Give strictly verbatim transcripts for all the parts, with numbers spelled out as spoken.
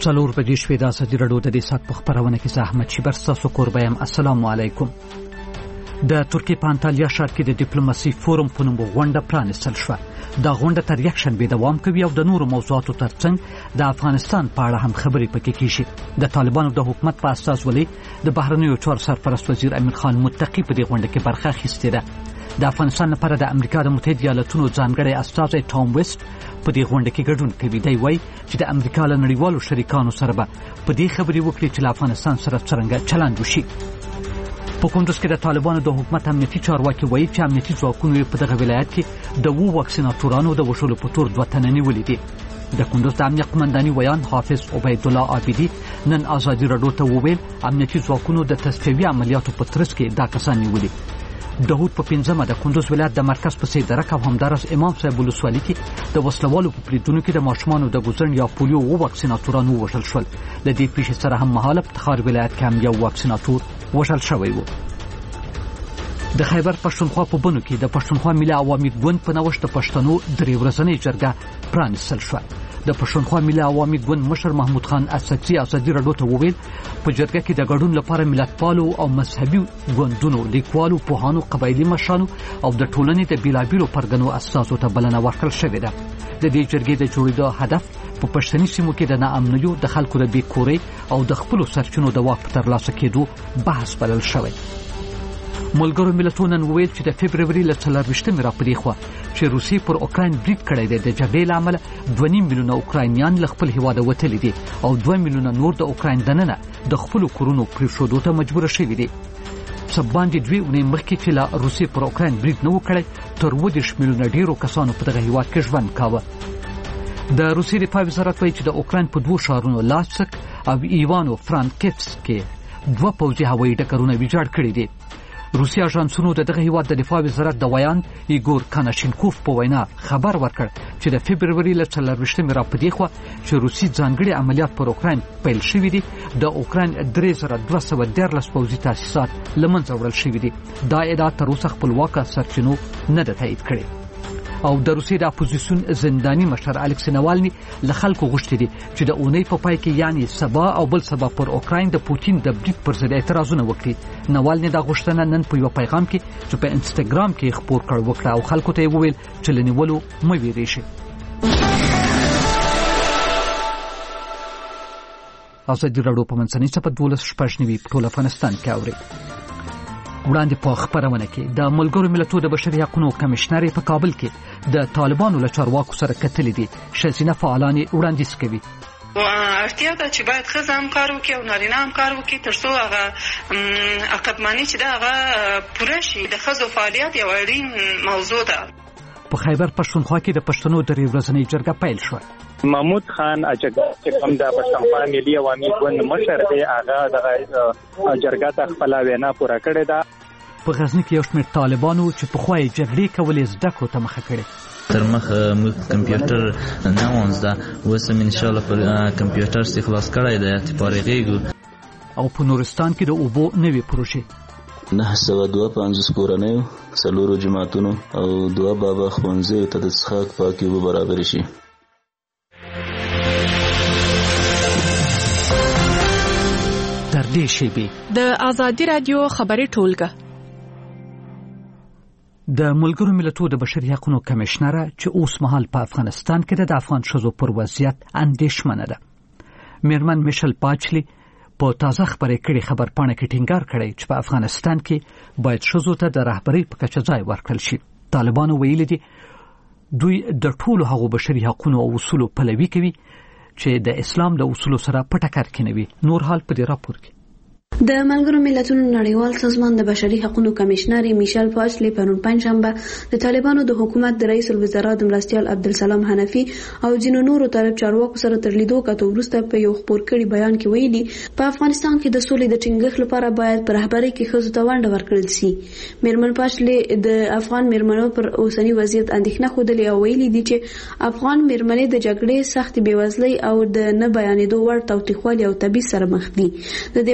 څلور بجې شوې د ازادي راډیو د دې ساعت په خپرونه کې زه احمد شیبر ستاسو کوربه یم. السلام علیکم. د ترکیې په انټالیا ښار کې د ډیپلوماسي فورم په نوم غونډه پرانیستل شوه. دا غونډه تر یک شنبې دوام کوي او د نورو موضوعاتو ترڅنګ د افغانستان په اړه هم خبرې پکې کیږي. د طالبانو د حکومت په اساس ولې د بهرنیو چارو سرپرست وزیر امیر خان متقی په دې غونډه کې برخه اخیستې ده. د افغانستان لپاره د امریکا د متحده ایالاتونو ځانګړی استازی ټام ویسټ په دې غونډه کې ګډون کوي. دی وایي چې د امریکا له نړیوالو شریکانو سره به په دې خبرې وکړي چې له افغانستان سره څرنګه چلند وشي. په کندوز کې د طالبانو د حکومت امنیتي چارواکي وایي چې امنیتي ځواکونو په دغه ولایت کې د اوو واکسیناټورانو د وژلو په تور دوه تنه نیولي دي. د کندوز د امنیت قمنداني ویان حافظ عبیدالله عابدي نن ازادي راډیو ته وویل امنیتي ځواکونو د تصفیوي عملیاتو په ترڅ کې دا کسان نیولي. داود په پنځمه د کندوز ولایت د مرکز په سیدرک او همدارس امام صاحب ولسوالي کې د وسلوالو په بریدونو کې د ماشومانو د ګوزن یا پولیو اوو واکسیناټوران ووژل شول. د دې پیښې سره هم مهاله په تخار ولایت کې هم یو واکسیناټور وژل شوی و. د خیبر پښتونخوا په بنو کې د پښتونخوا ملي عوامي ګوند په نوښت د پښتنو درې ورځنۍ جرګه پرانیستل شوه. د پښتونخوا ملي عوامي ګوند مشر محمود خان اسدزي ازادي راډیو ته وویل په جرګه کې د ګډون لپاره ملتپالو او مذهبي ګوندونو، لیکوالو، پوهانو، قبایلي مشرانو او د ټولنې د بیلابیلو پرګنو اساسو ته بلنه ورکړل شوې ده. د دې جرګې د جوړېدو هدف په پښتني سیمو کې د ناامنیو، د خلکو د بیکورۍ او د خپلو سرچینو د واک په ترلاسه کېدو بحث بلل شوی. ملګرو ملتونو نن وویل چې د فبروري له څلرویشتمې راپدې خوا چې روسیې پر اوکراین برید کړی دی د جګړې له امله دوه نیم میلیونه اوکراینیان له خپل هېواده وتلي دي او دوه میلیونه نور د اوکراین دننه د خپلو کورونو پرېښودو ته مجبوره شوي دي. څه باندې دوې اونۍ مخکې چې له روسیې پر اوکراین برید نه و کړی تر اووه دېرش میلیونه ډېرو کسانو په دغه هېواد کې ژوند کاوه. د روسیې دفاع وزارت وایي چې د اوکراین په دوو ښارونو لاسک او ایوانو فرانکیفس کې دوه پوځي هوایي ډګرونه ویجاړ کړي دي. روسي اژانسونو د دغه هیواد د دفاع وزارت د ویان ایګور کاناشینکوف په وینا خبر ورکړ چې د فبروري له څلرویشتمې راپدې خوا چې روسي ځانګړي عملیات پر اوکراین پیل شوي دي د اوکراین درې زره دوه سوه دیارلس پوځي تاسیسات له منځه وړل شوي دي. دا ادعا تر اوسه خپلواکه سرچینو نه ده تایید کړې. او د روسیې د اپوزیسیون زنداني مشر الکسی ناوالني له خلکو غوښتي دي چې د اونۍ په پای کې یعنی سبا او بل سبا پر اوکراین د پوتین د برید پر ضد اعتراضونه وکړي. ناوالني دا غوښتنه نن په یو پیغام کې چې په انسټاګرام کې خپور کړ وکړه او خلکو ته یې وویل چې له نیولو مه ویریږئ. ازادي راډیو په منځنۍ صفحه دولس شپږ نوي په ټول افغانستان کې اوري. وړاندې په خبرونه کې د ملګرو ملتونو د بشري حقوقو کمشنر په کابل کې د طالبانو له چارواکو سره کتلې دي. ښځینه فعالان وړاندیز کوي اړتیا ده چې باید ښځه هم کار وکړي او نارینه هم کار وکړي تر څو هغه عقبماني چې ده هغه پوره شي. د ښځو فعالیت یو اړین موضوع ده. په خیبر پښتونخوا کې د پښتنو درې ورځنۍ جرګه پیل شوه. محمود خان اجګر چې کوم د پښتونخوا ملي عوامي ګوند مشر دی هغه د جرګه ته خپل وینا پوره کړې ده. په غزني کې یو شمېر طالبانو چې پخوا یې جګړې کولې زده کړو ته مخه کړې. تر مخه موږ کمپیوټر نه وو زده، اوس هم انشاءالله پر کمپیوټر سي خلاص کړی دی چې فارغېږو. او په نورستان کې د اوبو نوې پروژې نه سوه دوه پنځوس کورنیو، څلورو جماعتونو او دوه بابا ښوونځیو ته د څښاک پاکې اوبه برابرې شي. تر دې شیبې د ازادي راډیو خبري ټولګه د ملګرو ملتونو د بشري حقوقو کمشنره چې اوس مهال په افغانستان کې د افغان ښځو پر وضعیت اندېښمنه ده. میرمن میشل پاچلی په تازه خبرې کړي خبرپاڼه کې ټینګار کړی چې په افغانستان کې باید ښځو ته د رهبرۍ په کچه ځای ورکړل شي. طالبانو ویلي دي دوی د ټولو هغو بشري حقوقو او اصولو پلوي کوي چې د اسلام د اصولو سره په ټکر کې نه وي. نور حال په دې راپور کې د ملګرو ملتونو نړیوال سازمان د بشري حقوقو کمشنر میشل پاچلی پرون پنځشنبه د طالبانو د حکومت د رئیس الوزرا د مرستیال عبدالسلام حنفي او جنو نورو طالب چارواکو سره تر لیدو کته وروسته په یو خبر کړي بیان کې ویلي په افغانستان کې د سولې د ټینګښت لپاره باید پر رهبرۍ کې ښځو ته ونډه ورکړل شي. میرمن پاچلی د افغان میرمنو پر اوسنی وضعیت اندېښنه خوده او ویلي دي چې افغان میرمنې د جګړې سخت بېوزلۍ او د نه بیانېدو وړ تاوتریخوالي او تبعیض سره مخ دي. د دې بیان په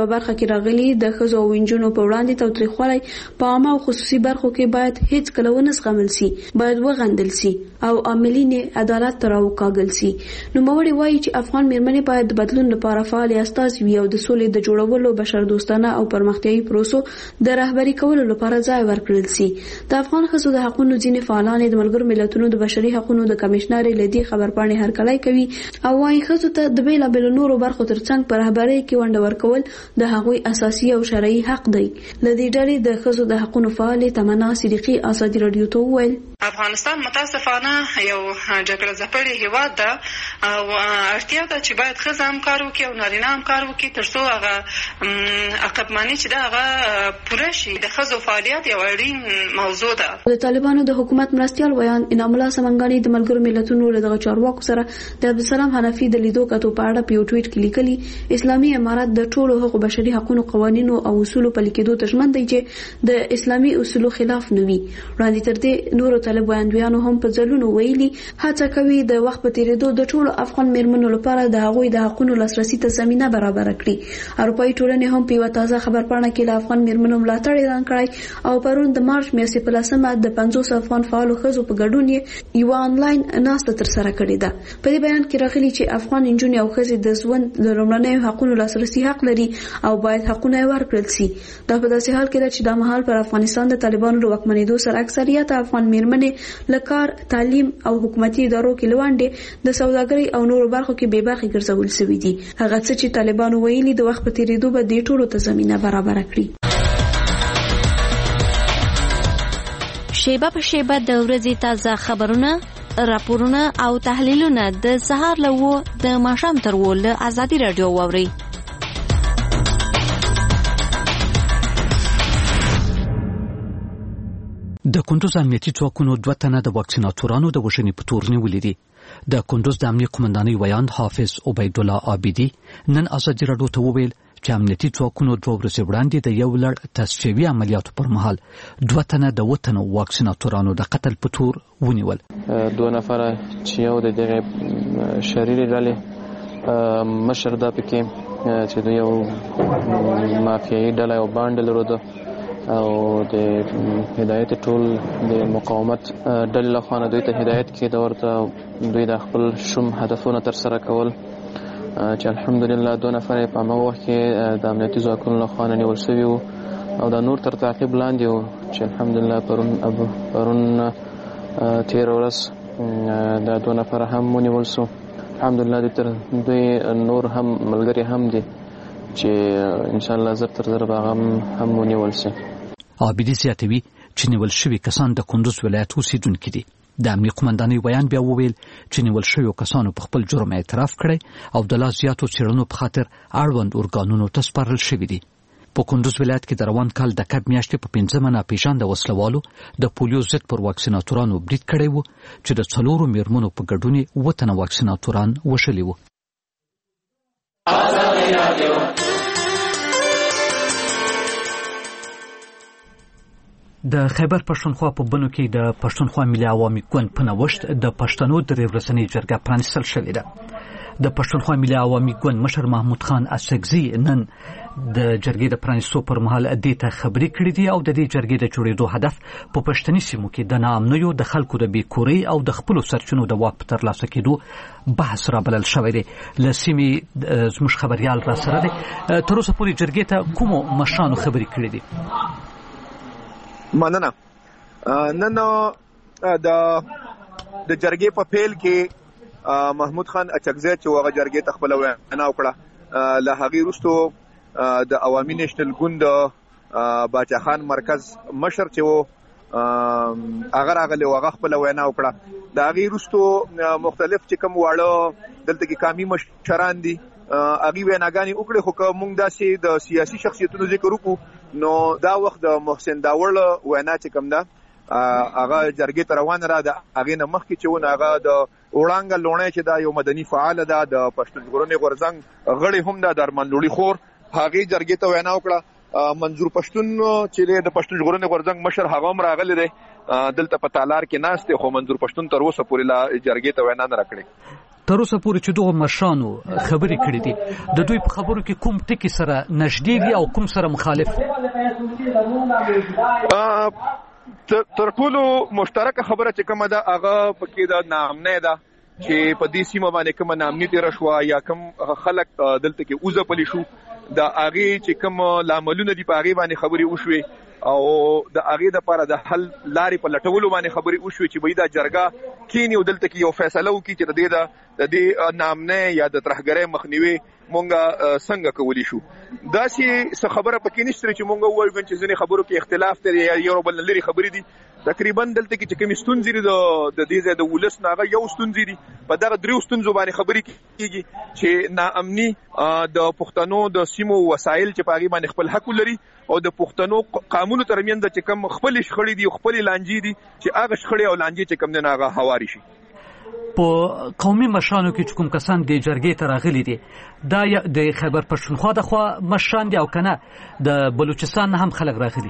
په برخه کې راغلي د ښځو او نجونو په وړاندې تاوتریخوالی په عامه او خصوصي برخو کې باید هیڅ کله ونه زغمل سي، باید وغندل سي او عاملین عدالت ته راوکاږل سي. نوموړي وایي چې افغان میرمنې باید د بدلون لپاره فعال استازي وي او د سولې د جوړولو، بشردوستانه او پرمختیایي پروسو د رهبري کولو لپاره ځای ورکړل سي. د افغان ښځو د حقوقو ځینې فعالان د ملګرو ملتونو د بشري حقوقو د کمشنر لدی خبرپاڼې هرکلی کوي او وايي ښځو ته د بیلابیلو نورو برخو ترڅنګ په رهبرۍ کې ونډه ورکول د هغوی اساسي او شرعي حق دی. لدی ډلې د ښځو د حقوقو فعال تمنا صدیقي ازادي رادیو ته وویل افغانستان متاسفانه یو جګړه ځپلې هیواد ده او اړتیا ده چې باید ښځه هم کار وکړي او نارینه هم کار وکړي ترڅو هغه عقبماني چې ده هغه پوره شي. د ښځو فعالیت یو اړین موضوع ده. د طالبانو د حکومت مرستیال ویان انعام الله سمنګانی د ملګرو ملتونو له دغه چارواکو سره د عبدالسلام حنفي د لیدو کتو په اړه په یو ټویټ کې لیکلي اسلامي امارات د ټولو حقوقو بشري حقوقو قوانینو او اصولو پلي کېدو ته ژمن دی چې د اسلامي اصولو خلاف نه وي. وړاندې تر دې نورو طالب ویاندویانو هم په ځلونو ویلي هڅه کوي د وخت په تیریدو د ټولو افغان میرمنو لپاره د هغوی د حقوقو لاسرسي ته زمینه برابر کړي. اروپایي ټولنې هم په یو تازه خبرپاڼه کې له افغان میرمنو ملاتړ اعلان کړی او پرون د مارچ میاشتې په لسمه د پنځوس افغان فعالو ښځو په ګډون یو آنلاین ناسته ترسره کړې ده. په دې بیان کې راغلي چې افغان نجونې او ښځې د ژوند د لومړنیو حقوقو لاسرسي حق لري او باید حقونه یې ورکړل شي. دا په داسې حال کې ده چې دا مهال پر افغانستان د طالبانو له واکمنېدو سره اکثریت افغان میرمنې له کار، تعلیم او حکومتي ادارو کې لوندې د سوداګرۍ او نورو برخو کې بې برخې ګرځول شوي دي. هغه څه چې طالبانو ویلي د وخت په تیریدو به دې ټولو ته زمینه برابر کړي. شیبه په شیبه د ورځې تازه خبرونه، راپورونه او تحلیلونه د سهار له و د ماښام تر و له ازادي رادیو واوري. د کندوز امنیتي ځواکونو دوه تنه د واکسیناتورانو د وژنې په تور نیولي دي. د کندوز د امنیت قومندانۍ ویاند حافظ عبید الله عابدي نن ازادي رادیو ته وویل چې امنیتي ځواکونو دوه ورځې وړاندې د یو لړ تصفیوي عملیاتو پر مهال دوه تنه د وطن واکسیناتورانو د قتل په تور ونیول. دوه نفره چې یو د دغه شریري ډلې مشر دا پکې چې د یو مافیایي ډله او باندې لرو او د هدایت ټول د مقاومت ډلې لخوا دوی ته هدایت کې د ورته دوی د خپل شوم هدفونه تر سره کول چې الحمدلله دوه نفر په هغه وخت کې د امنیتي ځواکونو لخوا نیول شوي وو او دا نور تر تعقیب لاندې وو چې الحمدلله پرون ابو پرون تیر ورځ دا دوه نفر هم ونیول شو. الحمدلله دوی تر دوی نور هم ملګري هم دي چې ان شاء الله زر تر زر باغم هم ونیول شي. عابدي زیاتوي چې نیول شوي کسان د کندوز ولایت اوسیدونکي دي. د امنیت قومندانۍ ویان بیا وویل چې نیول شویو کسانو په خپل جرم اعتراف کړی او د لا زیاتو څېړنو په خاطر اړوند ارګانونو ته سپارل شوي دي. په کندوز ولایت کې د روان کال د کب میاشتې په پنځمه ناپېژانده وسلوالو د پولیو ضد پر واکسیناتورانو برید کړی و چې د څلورو میرمنو په ګډون یې اووه تنه واکسیناتوران وژلي وو. د خیبر پښتونخوا په بنو کې د پښتونخوا ملي عوامي ګوند په نوښت د پښتنو د ورځنۍ جرګه پرانیستل شوې ده. د پښتونخوا ملي عوامي ګوند مشر محمود خان اسګزي نن د جرګې د پرانیستو پر مهال دې ته خبرې کړې دي او د دې جرګې د جوړېدو هدف په پښتني سیمو کې د ناامنیو د خلکو د بیکورۍ او د خپلو سرچینو د واک په ترلاسه کېدو بحث رابلل شوی دی. له سیمې زموږ خبریال را سره دی. تر اوسه پورې جرګې ته کومو مشرانو خبرې کړې دي؟ مننه. نن د د جرګې په پیل کې محمود خان اچکزی چې هغه جرګې ته خپل وینا وکړه له هغې وروسته د عوامي نیشنل ګوند باچا خان مرکز مشر چې و هغه راغلی او هغه خپل وینا وکړه. د هغې وروسته مختلف چې کوم واړه دلته کې قامي مشران دي هغې ویناګانې وکړې خو که موږ داسې د سیاسي شخصیتونو ذکر وکړو نو دا وخت د محسن داوړ وینا چې کوم ده هغه جرګې ته روانه را ده. هغې نه مخکې چې ونه هغه د وړانګه لوڼی چې دا یو مدني فعاله ده د پښتون ژغورنې غورځنګ غړې هم ده د ارمان لوړي خور هغې جرګې ته وینا وکړه. منظور پښتون چې د پښتون ژغورنې غورځنګ مشر هغه هم راغلی دی دلته په تالار کې ناست دی خو منظور پښتون تر اوسه پورې لا جرګې ته وینا نه راکړې. تر اوسه پورې چې دغه مشرانو خبرې کړې دي د دوی په خبرو کې کوم ټکي سره نږدې دي او کوم سره مخالف؟ تر ټولو مشترکه خبره چې کومه ده هغه پکې د ناامنۍ ده چې په دې سیمه باندې کوم ناامني تیر شو یا کوم خلک دلته کې اوزه پلی شو د هغه چې کوم لاملونه دي په هغه باندې خبرې وشوي او د هغه د لپاره د حل لارې په لټولو باندې خبرې وشوي چې وایي دا جرګه کینی دلته کې یو فیصله وکړي چې د دې د دې ناامنۍ یا د ترهګرۍ مخنیوي مونږه څنګه کولی شو. دا چې څه خبره پکې نشته چې مونږ وایو چې ځینې خبرو کې اختلاف دی یا یو بل لري خبرې دي. تقریبا دلته کې چې کوم ستونزې دي د دې ځای د ولس ناغه یو ستونزې دي په دغه دریو ستونزو باندې خبرې کیږي چې ناامني د پښتنو د سیمو وسایل چې پاغي باندې خپل حق لري او د پښتنو قانون ترمنځ چې کوم خپل شخړې دي خپل لانجې دي چې هغه شخړې او لانجې چې کوم نه هغه هواري شي. په قومي مشرانو کې کوم کسان د جرګې ته راغلي دي دا د خیبر پښتونخوا د خوا مشران دي او کنه د بلوچستان هم خلک راغلي؟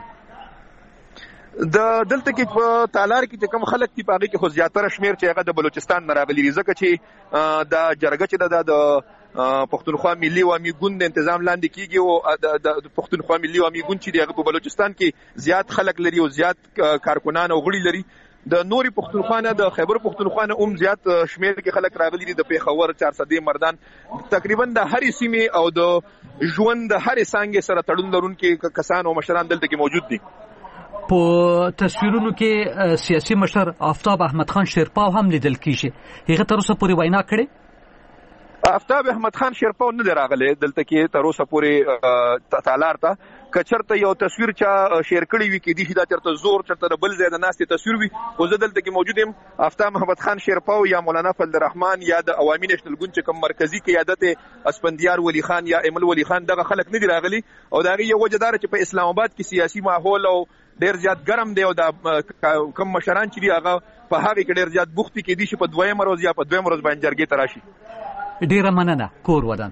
د دلته کې په تالار کې چې کوم خلک دي پاغي کې خو زیاتره شمیر چې هغه د بلوچستان نه راغلي دي ځکه چې د جرګه چې د پښتونخوا ملي عوامي ګوند تنظیم لاندې کیږي او د پښتونخوا ملي عوامي ګوند چې دغه په بلوچستان کې زیات خلک لري او زیات کارکونان او غړي لري. د نوري پښتونخوا نه د خیبر پښتونخوا نه هم زیات شمیر کې خلک راغلي دي د پیښور چار سدې مردان تقریبا د هرې سیمې او د ژوند د هرې څانګې سره تړون لرونکي کسان او مشران دلته کې موجود دي. په تصویرونو کې سیاسي مشر آفتاب احمد خان شیرپاو هم لیدل کیږي. هغه تر اوسه پورې وینا کړې؟ آفتاب احمد خان شیرپاو نه دی راغلی دلته کې تر اوسه پورې تالار ته. کچرته یو تصویر چا شیر کړی وي کې دي دا چرته زور چرته بل ځای د ناستې تصویر وي او زه دلته کې موجود یم. آفتاب محمد خان شیرپاو یا مولانا فضل الرحمن یا د عوامي نېشنل ګوند چې کوم مرکزی قیادت اسپندیار ولی خان یا ایمل ولی خان دغه خلک نه دی راغلي او دا یو وجه دار چې په اسلام آباد کې سیاسي ماحول او ډیر زیات ګرم دی او دا کوم مشران چې دی هغه په هغه کې ډیر زیات بوختي کې دي چې په دویم ورځ یا په دویم ورځ باندې جرګې ته راشي. ډیره مننه کور ودان.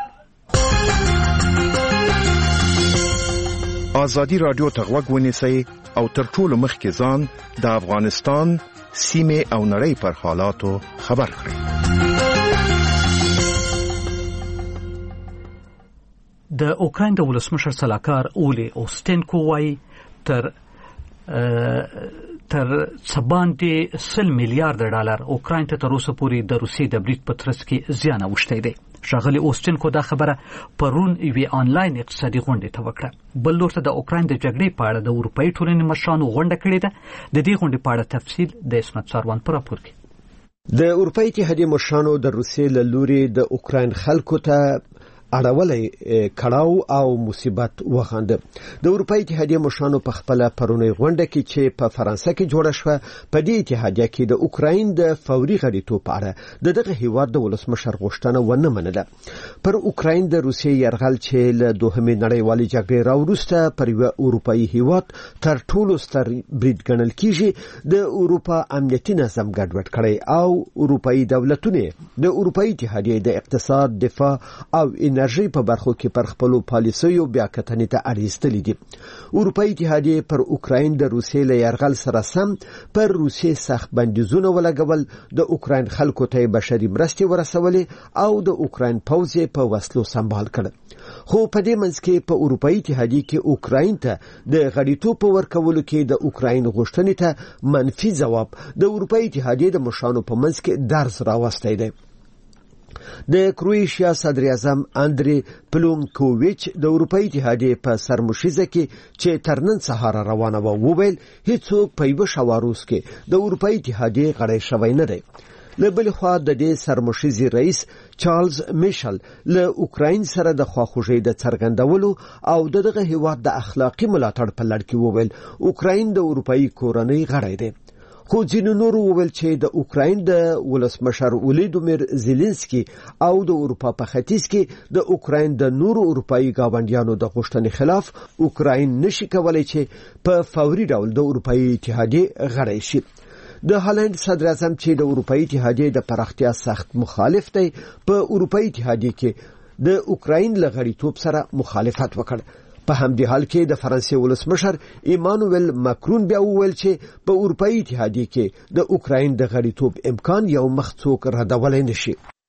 آزادی رادیو ته غوږ ونیسئ او تر ټولو مخکې ځان د افغانستان سیمې او نړۍ پر حالاتو خبر کړئ. د اوکراین د ولسمشر سلاکار اولی اوستنکو وایي تر تر څباندې سل میلیارډ ډالر اوکراین ته تر اوسه پورې د روسیې د برید په ترڅ کې زیان اوښتی دی. ښاغلي اوسټنکو دا خبره پرون یوې آنلاین اقتصادي غونډې ته وکړه. بل لور ته د اوکراین د جګړې په اړه د اروپایي ټولنې مشرانو غونډه کړې ده. د دې غونډې په اړه تفصیل د اسمت ساروان په راپور کې. د اروپایي اتحادیې مشرانو د روسیې له لوري د اوکراین خلکو ته اړولې کړاو او مصیبت وخانده. د اروپایي اتحادیې مشرانو په خپل پرونی غونډه کې چې په فرانسه کې جوړه شوه په دې اتحادیه کې د اوکراین د فوري غړیتوب په اړه د دغه هیواد د ولسمشر غوښتنه ونه منله. پر اوکراین د روسیې یرغل چې له دوهمې نړیوالې جګړې راوروسته پر یو اروپایي هیواد تر ټولو ستر برید ګڼل کیږي د اروپا امنیتي نظام ګډوډ کړي او اروپایي دولتونه د اروپایي اتحادیې د اقتصاد، دفاع او انرژي په برخو کې پر خپل پالیسیو بیا کتنې ته اړیستلې دي. اروپایي اتحادیې پر اوکراین د روسیې له یرغل سره سم پر روسیې سخت بندیزونه ولګول، د اوکراین خلکو ته بشري مرستې ورسولې او د اوکراین پوځ په وسلو سمبال کړ. خو په دې منځ کې په اروپایي اتحادیې کې اوکراین ته د غړیتوب په ورکولو کې د اوکراین غوښتنې ته منفي ځواب د اروپایي اتحادیې د مشرانو په منځ کې درز راوستی دی. د کرواتیا صدر اعظم اندری پلونکوویچ د اروپایي اتحادیې په سرمشیزه کې چې تر نن سهار روانه و وویل هیڅوک په یو شواروس کې د اروپایي اتحادیې غړی شوی نه دی. له بل خوا د دې سرمشیزي رئیس چارلز میشل له اوکراین سره د خواخوږۍ د څرګندولو او دغه هیواد د اخلاقی ملاتړ په لړ کې وویل اوکراین د اروپایي کورنۍ غړی دی. خو ځینو نورو وویل چې د اوکراین د ولسمشر ولادیمیر زيلنسکي او د اروپا په ختیځ کې د اوکراین د نورو اروپایي گاونډیانو د غوښتنې خلاف اوکراین نشي کولای چې په فوري ډول د اروپایي اتحادیې غړی شي. د هالند صدر اعظم چې د اروپایي اتحادیې د پراختیا سخت مخالف دی په اروپایي اتحادیې کې د اوکراین له غړیتوب سره مخالفت وکړ. په همدې حال کې د فرانسې ولسمشر ایمانوئل ماکرون بیا وویل چې په اروپایي اتحادیې کې د اوکراین د غړیتوب امکان یو مخ څوک ردولای نشي.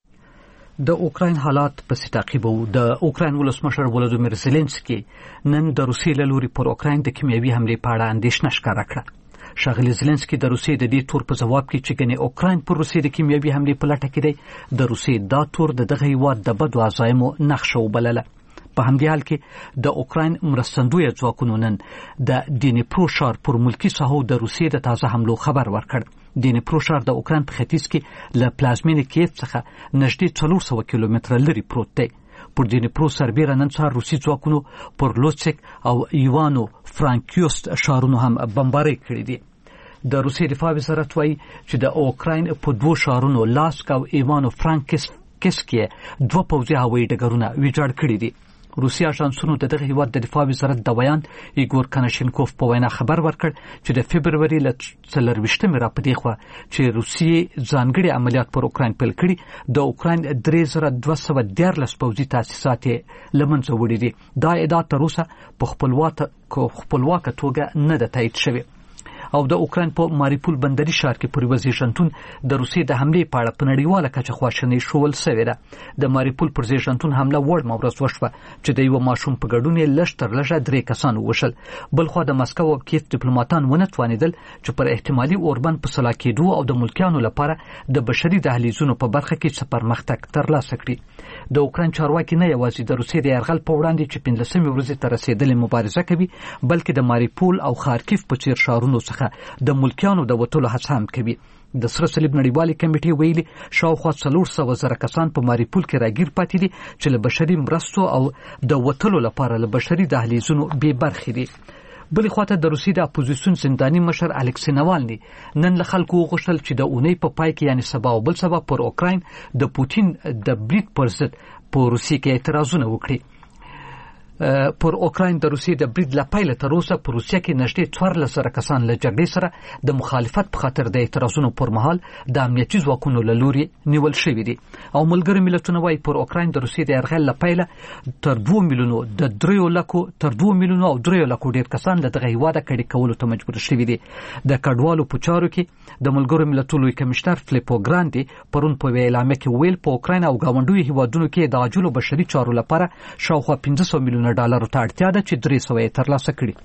د اوکراین حالات په تعقیبو د اوکراین ولسمشر ولودیمیر زيلنسکي نن د روسیې له لوري پر اوکراین د کیمیاوي حملې په اړه اندېښنه ښکاره کړه. ښاغلي زيلنسکي د روسیې د دې تور په جواب کې چې ګنې اوکراین پر روسیې د کیمیاوي حملې په لټه کې دی د روسیې دا تور د دغه هیواد د بدو عزایمو نقشه وبلله. په همدې حال کې د اوکراین مرستندوی ځواکونو نن د ډینیپرو ښار پر ملکي ساحو د روسیې د تازه حملو خبر ورکړ. ډینیپرو ښار د اوکراین په ختیځ کې له پلازمینې کیف څخه نږدې څلور سوه کیلومتره لرې پروت دی. پر ډینیپرو سربیره نن سهار روسي ځواکونو پر لوچک او ایوانو فرانکیوست ښارونو هم بمبارۍ کړې دي. د روسیې دفاع وزارت وایي چې د اوکراین په دوو ښارونو لاسک او ایوانو فرانکیوسک کې دوه پوځي هوایي ډګرونه ویجاړ کړي دي. روسي اژانسونو د دغه هیواد د دفاع وزارت د بیان ایګور کناشینکوف په وینا خبر ورکړ چې د فبروري له څلرویشتمې را پدې خوا چې روسیې ځانګړي عملیات پر اوکراین پیل کړي د اوکراین درې زره دوه سوه دیارلس پوځي تاسیسات یې له منځه وړي دي. دا ادعا تر اوسه په خپلواکه توګه نه ده تایید شوې. او د اوکراین په ماریپول بندري ښار کې پر وزیرشنتون د روسیې د حملې په اړه په نړیواله کچه خواشیني شول سوې ده. د ماریپول پر زیرشنتون حمله وړ مورز وشوه چې د یو ماشوم په ګډون یې لږ تر لږه درې کسان ووژل. بلخوا د مسکو او کیف ډیپلوماتان ونه توانېدل چې پر احتمالي اوربند په سلا کېدو او د ملکیانو لپاره د بشري دهلیزونو په برخه کې څه پرمختګ ترلاسه کړي. د اوکراین چارواکي نه یوازې د روسیې د یرغل په وړاندې چې پنځلسمې ورځې ته رسېدلې مبارزه کوي بلکې د ماریپول او خارکیف په څېر ښارونو څخه د ملکیانو د وتلو هڅه هم کوي. د سره صلیب نړیوالې کمیټې ویلي شاوخوا څلور سوه زره کسان په ماریپول کې راګیر پاتې دي چې له بشري مرستو او د وتلو لپاره له بشري دهلیزونو بې برخې دي. بلې خواته د روسیې د اپوزیسیون زنداني مشر الکسی ناوالني نن له خلکو وغوښتل چې د اونۍ په پای کې یعنې سبا او بل سبا پر اوکراین د پوتین د برید پر ضد په روسیې کې اعتراضونه وکړي. پر اوکراین د روسیې د برید له پیله تر اوسه په روسیه کې نږدې څوارلس زره کسان له جګړې سره د مخالفت په خاطر د اعتراضونو پر مهال د امنیتي ځواکونو له لوري نیول شوي دي. او ملګري ملتونه وایي پر اوکراین د روسیې د یرغل له پیله تر دوه میلیونو د دریو لکو تر دوه میلیونو او دریو لکو ډېر کسان له دغه هیواده کډې کولو ته مجبور شوي دي. د کډوالو په چارو کې د ملګرو ملتونو لوی کمشنر فلیپو ګراندي پرون په اعلامیه کې ویل په اوکراین او ګاونډیو هیوادونو کې د عاجلو بشري چارو لپاره شاوخوا پنځه سوه میلیونه ډالرو ته اړتیا ده چې درې سوه یې ترلاسه کړي.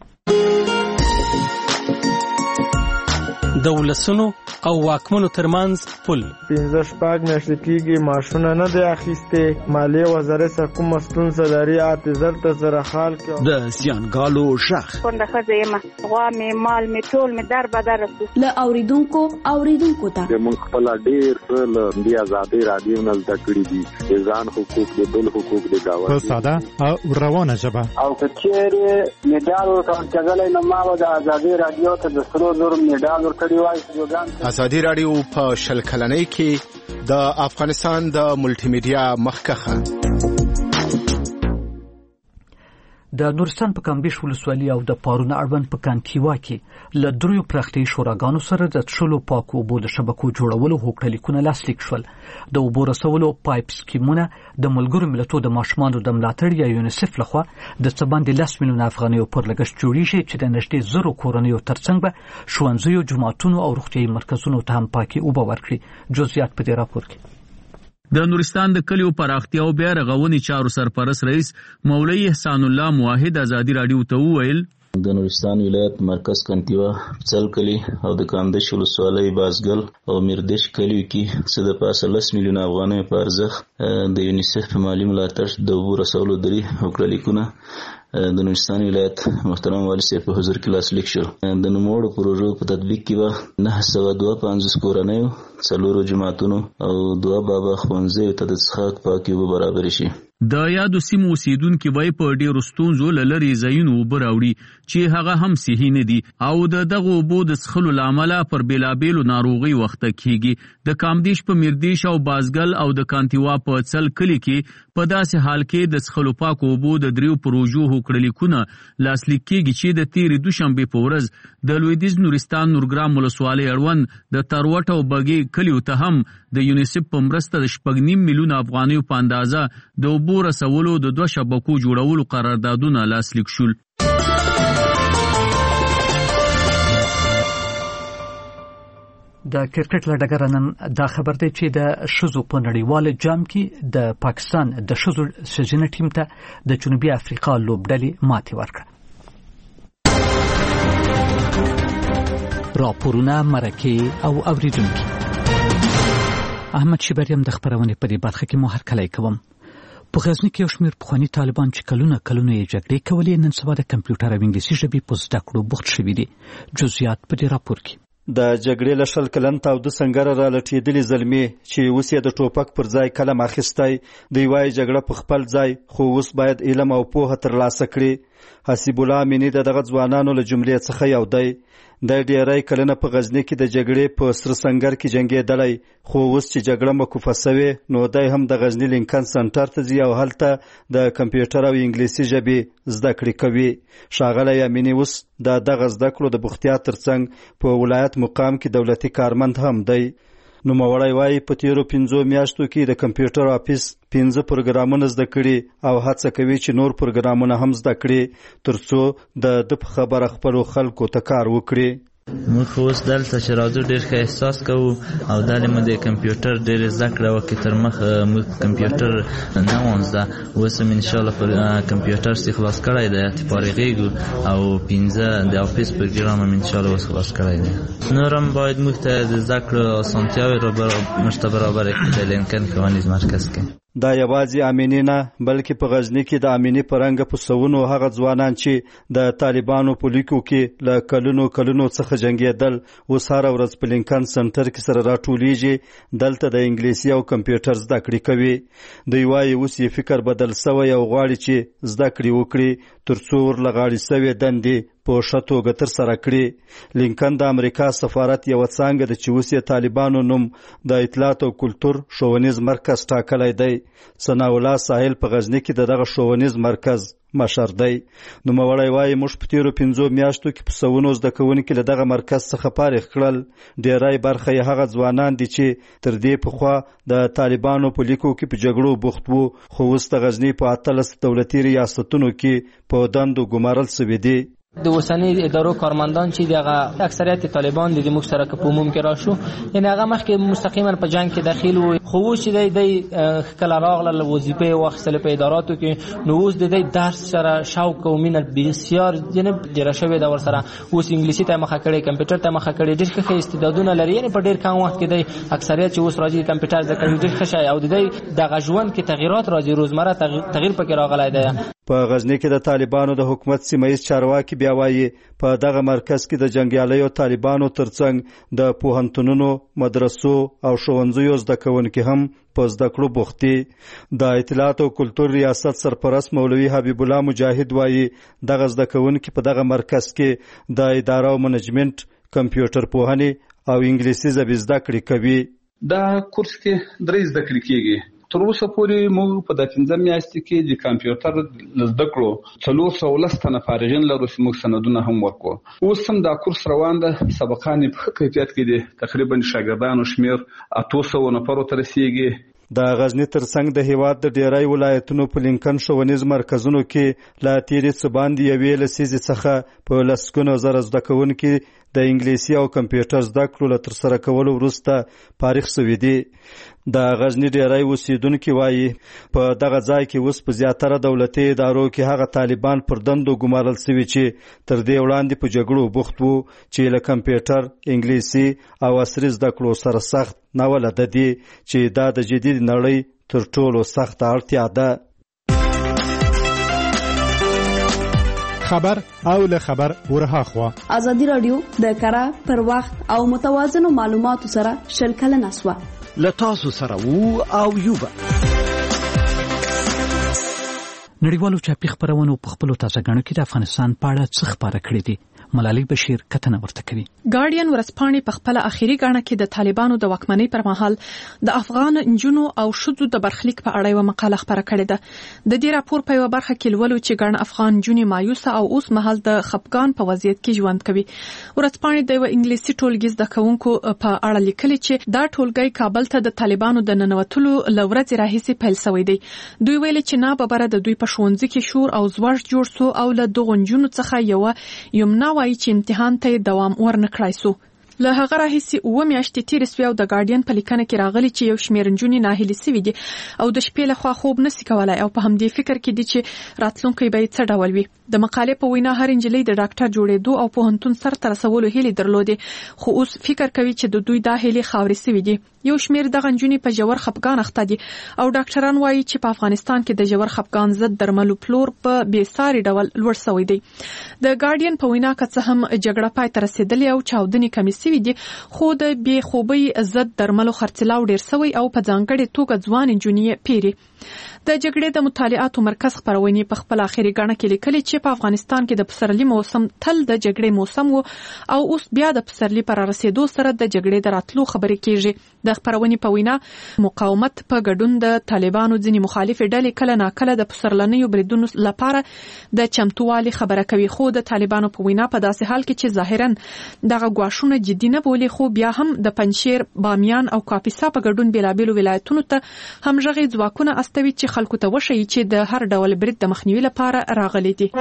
د ولسونو او واکمنو ترمنځ پل پنځه شپږ میاشتې کېږي معاشونه نه دی اخیستې. مالیې وزارت څخه کومه ستونزه لري اته زر ته زره خال کې د زیانګالو غږ کونډه ښځه یم غوا مې مال مې ټول مې در بدر رسو له اوریدونکو اوریدونکو ته موږ خپل ډېر څه له دې ازادۍ راډیو نه زده کړي دي د ځان حقوق د بل حقوق د گاونډي په ساده او روانه ژبه او که چیرې میډال ورکول کېدلی نو ما به د ازادۍ راډیو ته د سرو زرو میډال ورکړی وای. ازادي راډیو په شل کلنۍ کې د افغانستان د ملټي میډیا مخکخه د نورستان په کامبیش ولسوالۍ او د پارون اړوند په کانتیوا کې له دریو پراختیايي شوراګانو سره د څښلو پاکو اوبو د شبکو جوړولو هوکړه لیکونه لاسلیک شول. د اوبو رسولو پایپ سکیمونه د ملګرو ملتونو د ماشومانو د ملاتړ یا یونیسف لخوا د څه باندې لس میلیونه افغانیو پر لګښت جوړیږي چې د نږدې زرو کورنیو ترڅنګ به ښوونځیو، جوماتونو او روغتیايي مرکزونو ته هم پاکي اوبه ورکړي. جزئیات په دې راپور کې. د نورستان د کلیو پراختیا او بیا رغونې چارو سرپرست رئیس مولوی احسان الله موحد ازادي راډیو ته وویل د نورستان ولایت مرکز کانتیوا څل کلی او د کاندش ولسوالۍ بازګل او میردش کلیو کې څه د پاسه لس میلیونه افغانۍ په ارزښت د یونیسف په مالي ملاتړ د اوبو رسولو درې هوکړه لیکونه د نورستان ولایت محترم والي صاحب په حضور کې لاسلیک شول. د نوموړو پروژو په تطبیق کې به نه سوه دوه پنځوس کورنیو، څلورو جماعتونو او دوه بابا ښوونځیو ته د څښاک پاکې اوبه برابرې شي. د یادو سیمو اوسیدونکي وایي په ډېرو ستونزو له لرې ځایونو اوبه راوړي چې هغه هم صحي نه دي او د دغو اوبو د څښلو له امله پر بېلابېلو ناروغۍ وخته کېږي. د کامدیش په میردیش او بازګل او د کانتیوا په څل کلي کې په داسې حال کې د څښلو پاکو اوبو د دریو پروژو هوکړه لیکونه لاسلیک کېږي چې د تېرې دوشنبې په ورځ د لویدیځ نورستان نورګرام ولسوالۍ اړوند د تروټ او بګې کلیو ته هم د یونیسف په مرسته د شپږ نیم میلیونه افغانیو په اندازه د اوبو رسولو د دوه شبکو جوړولو قراردادونه لاسلیک شول. د کرکټ له ډګره نن دا خبر دی چې د ښځو په نړیوال جام کې د پاکستان د ښځو ښځینه ټیم ته د جنوبي افریقا لوبډلې ماتې ورکړه. راپورونه، مرکې او اوریدونکي. احمد شیبریم د خبرونې په دې برخه کې مو هرکلی کوم. په غزني کې یو شمېر پخواني طالبان چې کلونه کلونه یې جګړې کولې نن سبا د کمپیوټر او انګلیسي ژبې په زده کړو بوخت شوي دي. جزئیات په دې راپور کې. د جګړې له شل کلن تاوده سنګره را لټېدلې زلمې چې اوس یې د ټوپک پر ځای قلم اخیستی، دوی وایي جګړه په خپل ځای، خو اوس باید علم او پوهه ترلاسه کړي. حسیب الله امینی د دغه ځوانانو له جملې څخه یو دی. د ډېری کلونه په غزني کې د جګړې په سره سنګر کې جنګېدلی، خو اوس چې جګړه موقوفه سوې نو دی هم د غزني لینکن سنټر ته ځي او هلته د کمپیوټر او انګلیسي ژبې زده کړې کوي. ښاغلی امینی اوس د دغه زده کړو د بوختیا ترڅنګ په ولایت مقام کې دولتي کارمند هم دی. نوموړی وایي په تیرو پنځو میاشتو کې د کمپیوټر آفیس پنځه پروګرامونه زده کړي او هڅه کوي چې نور پروګرامونه هم زده کړي ترڅو د ده په خبره خپلو خلکو ته کار وکړي. موږ اوس دلته چې راځو ډېر ښه احساس کوو او دلې مو د کمپیوټر ډېرې زده کړه وکړې. تر مخه موږ کمپیوټر نه وو زده، اوس هم انشاءالله پر کمپیوټر سي خلاص کړی دی، فارغېږو او پنځه د آفیس پروګرام هم انشاءالله اوس خلاص کړی دی. نور هم باید موږ ته د زده کړو اسانتیاوې موږ ته برابرې کړي د لینکن ښوونیز مرکز کې. دا یوازې امینی نه بلکې په غزني کې د امینی په رنګه په سوونو هغه ځوانان چې د طالبانو په لیکو کې له کلونو کلونو څخه جنګېدل اوس هره ورځ په لینکن سنټر کې سره راټولیږي، دلته د انګلیسي او کمپیوټر زده کړې کوي. دوی وایي اوس یې فکر بدل سوی او غواړي چې زده کړې وکړي ترڅو ورله غاړې سوې دندې په ښه توګه ترسره کړي. لینکن د امریکا سفارت یوه څانګه ده چې اوس یې طالبانو نوم د اطلاعات او کلتور ښوونیز مرکز ټاکلی دی. ثناء الله ساحل په غزني کې د دغه ښوونیز مرکز مشر دی. نوموړی وایي موږ په تیرو پنځو میاشتو کې په سوونو زده کوونکي له دغه مرکز څخه فارغ کړل. ډېری برخه یې هغه ځوانان دي چې تر دې پخوا د طالبانو په لیکو کې په جګړو بوخت وو، خو اوس د غزني په اتلس دولتي ریاستونو کې په دندو ګمارل سوي دي. د اوسنۍ ادارو کارمندان چې دغه اکثریت طالبان د موږ سره په عموم کې راشو، یعنی هغه مخکې مستقیما په جنگ کې داخل وو، خو اوس چې د کله راغله وظیفه واخیستل په اداراتو کې، نو اوس د درس سره شوق او مینه بسیار یعنی ډېره شوې ده ورسره. اوس انګلیسي ته مخه کړي، کمپیوټر ته مخه کړي، ډېر ښه استعدادونه لري. یعنی په ډېر کم وخت کې د اکثریت چې اوس راځي کمپیوټر زده کوي ډېر ښه شي او د دغه ژوند کې تغیرات راځي، روزمره تغییر پکې راغلی دی. په غزني کې د طالبانو د حکومت سیمه‌ییز چارواکي بیا وایي په دغه مرکز کې د جنګیالیو طالبانو ترڅنګ د پوهنتونونو، مدرسو او ښوونځیو زده کوونکي هم په زده کړو بوخت دي. د اطلاعات او کلتور ریاست سرپرست مولوي حبیب الله مجاهد وایي دغه زده کوونکي په دغه مرکز کې د اداره او منیجمنت، کمپیوټر پوهنې او انګلیسي ژبې زده کړې کوي. دا کورس کې درې زده کړې کېږي. تر اوسه پورې موږ په د پنځه میاشتې کې د کمپیوټر زده کړو څلور سوه لس تنه فارغین لرو چې موږ سندونه هم ورکړو. اوس هم دا کورس روان ده، سبقان یې په ښه کیفیت کې دي، تقریبا شاګردانو شمېر اتو سوو نفرو ته رسیږي. د غزني ترڅنګ د هیواد د ډیری ولایتونو په لینکن ښوونیز مرکزونو کې لا تیرې څه باندې یوې لسیزې څخه په لسګونو زره زده کوونکي د انګلیسي او کمپیوټر زده کړو له ترسره کولو وروسته فارغ سوي دي. د غزني ډیری اوسیدونکي وایي په دغه ځای کې اوس په زیاتره دولتي ادارو کې هغه طالبان پر دندو ګمارل سوي چې تر دې وړاندې په جګړو بوخت وو چې له کمپیوټر، انګلیسي او عصري زده کړو سره سخت ناولده دي چې دا د جدید نړۍ تر ټولو سخته اړتیا ده. خبر او له خبر ورها خوا ازادي رادیو د کره پر وخت او متوازنو معلوماتو سره شل کلن اسوا لتاسو سره وو او یوبا نړیوالو چاپی خبرونو په خپل تازه غاڼو کې د افغانستان په اړه څه خبره کړې دي. ملالۍ بشیر کتنه ورته کوي. ګارډین ورځپاڼې په خپل اخیری غاڼه کې د طالبانو د واکمنۍ پر مهال د افغان نجونو او ښځو د برخلیک په اړه یو مقاله خبره کړې ده. د دې راپور په یو برخه کې لولو چې ګڼ افغان نجونې مایوسه او اوس مهال د خپګان په وضعیت کې ژوند کوي. ورځپاڼې د یو انګلیسي ټولګي زده کوونکو په اړه لیکلي چې دا ټولګي کابل ته د طالبانو د ننوتلو لورځ راهیسي پیل شوی دی. دوی ویل چې نه ببره د دوی په ښوونځي کې شور او زوړ جوړ سو او له دغو نجونو څخه یو یمنا وایي چې امتحان ته دوام ورنکړای سو. له هغه راهیسې اوه میاشتې تېرې سوې او د ګارډین په لیکنه کې راغلي چې یو شمېر نجونې ناهیلې سوي دي او د شپې لخوا خوب نسي کولای او په همدې فکر کې دي چې راتلونکی به یې څه ډول وي. د مقالې په وینا هر نجلۍ د ډاکټر جوړېدو او پوهنتون سرته رسولو هیلې درلودې خو اوس فکر کوي چې د دوی دا هیلې خاورې سوي دي. یو شمېر دغه نجونې په ژور خفګان اخته دي او ډاکټران وایي چې په افغانستان کې د ژور خفګان ضد درملو پلور په بېساري ډول لوړ سوی دی. د ګارډین په وینا که څه هم جګړه پای ته رسېدلې او چاودنې کمې سوي دي خو د بې خوبۍ ضد درملو خرڅلاو ډېر سوی او په ځانګړې توګه ځوان نجونې پیري. د جګړې د مطالعاتو مرکز خپرونې په خپل اخري غاڼه کې لیکلي چې په افغانستان کې د پسرلي موسم تل د جګړې موسم وو او اوس بیا د پسرلي پر رسیدو سره د جګړې د راتلو خبرې کیږي. د خپرونې په وینا مقاومت په ګډون د طالبانو ځینې مخالف ډلې کله ناکله د پسرلنیو بریدونو لپاره د چمتووالي خبره کوي خو د طالبانو په وینا په داسې حال کې چې ظاهرا دغه ګواښونه جدي نه بولي خو بیا هم د پنجشیر، بامیان او کاپیسا په ګډون بیلابیلو ولایتونو ته همغږي ځواکونه استوي چې خلکو ته وښیي چې د هر ډول برید د مخنیوي لپاره راغلي دي.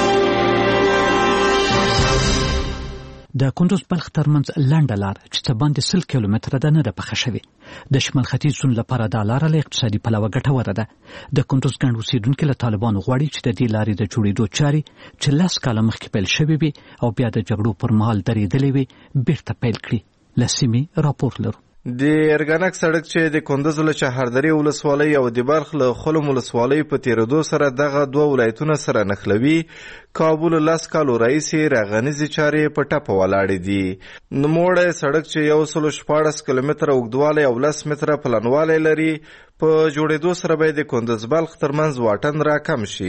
د کندوز بلخ ترمنځ لنډه لار چې څه باندې سل کیلومتره ده نه ده پخه شوې. د شمال ختیځ زون لپاره دا لاره له اقتصادي پلوه ګټوره ده. د کندوز ګڼ اوسېدونکي له طالبانو غواړي چې د دې لارې د جوړېدو چارې چې لس کاله مخکې پیل شوې وي او بیا د جګړو پر مهال درېدلې وي بیرته پیل کړي. له سیمې راپور لرو. د ارګانک سړک چې د کندوز له چهاردرې ولسوالۍ او د بلخ له خلم ولسوالۍ په تیرېدو سره دغه دوه ولایتونه سره نښلوي، کابل لس کالو راهیسې راغنیزې چارې په ټپه ولاړې دي. نوموړی سړک چې یو سلو شپاړس کیلومتره اوږدوالی او لس متره پلنوالی لري په جوړېدو سره به د کندوز بلخ ترمنځ واټن راکم شي.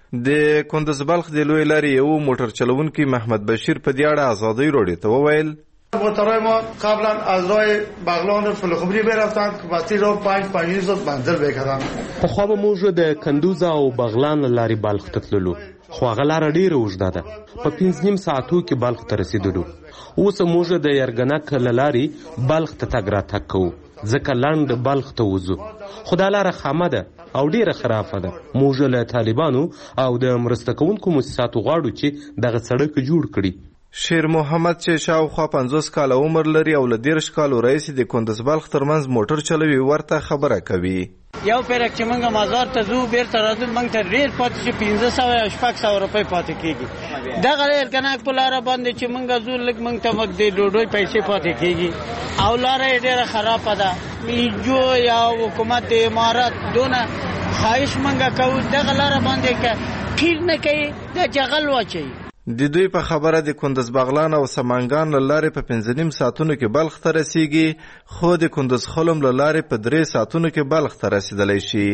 د کندوز بلخ د لوی لارې یو موټر چلوونکي محمد بشیر په دې اړه ازادۍ راډیو ته وویل موترهای ما قبلا از راه بغلان و فلخبری برفتند که بستی رو پنج پنج روز منزل بکردن. پخوا به موږ د کندوز او بغلان لارې بلخ ته تللو خو هغه لاره ډېره اوږده ده، په پنځه نیم ساعتو کې بلخ ته رسېدلو. اوس موږ د یرګنک له لارې بلخ ته تګ راتګ کوو ځکه لنډ بلخ ته وځو، خو دا لاره خامه ده او ډېره خرافه ده. موږ له طالبانو او د مرسته کوونکو مؤسساتو غواړو چې دغه سړک جوړ کړي. شیر محمد چې شاوخوا پنځوس کاله عمر لري او له دېرش کالو راهیسې د کندوز بلخ ترمنځ موټر چلوي ورته خبره کوي. یو پیرک چې موږ مزار ته ځو بیرته راځو موږ ته ډېر پاتې شي پنځه سوه یا شپږ سوه روپۍ پاتې کېږي. دغه ارګنک په لاره باندې چې موږ ځو لږ موږ ته د ډوډۍ پیسې پاتې کېږي او لاره یې ډېره خرابه ده. جو یا حکومت د امارات دونه خواهش موږ کوو دغه لاره باندې که پیر نه کوي د جغل واچوي. د دوی په خبره د کندوز بغلان او سمنګان له لارې په پنځه نیم ساعتونو کې بلخ ته رسیږي خو د کندوز خلم له لارې په درې ساعتونو کې بلخ ته رسیدلی شي.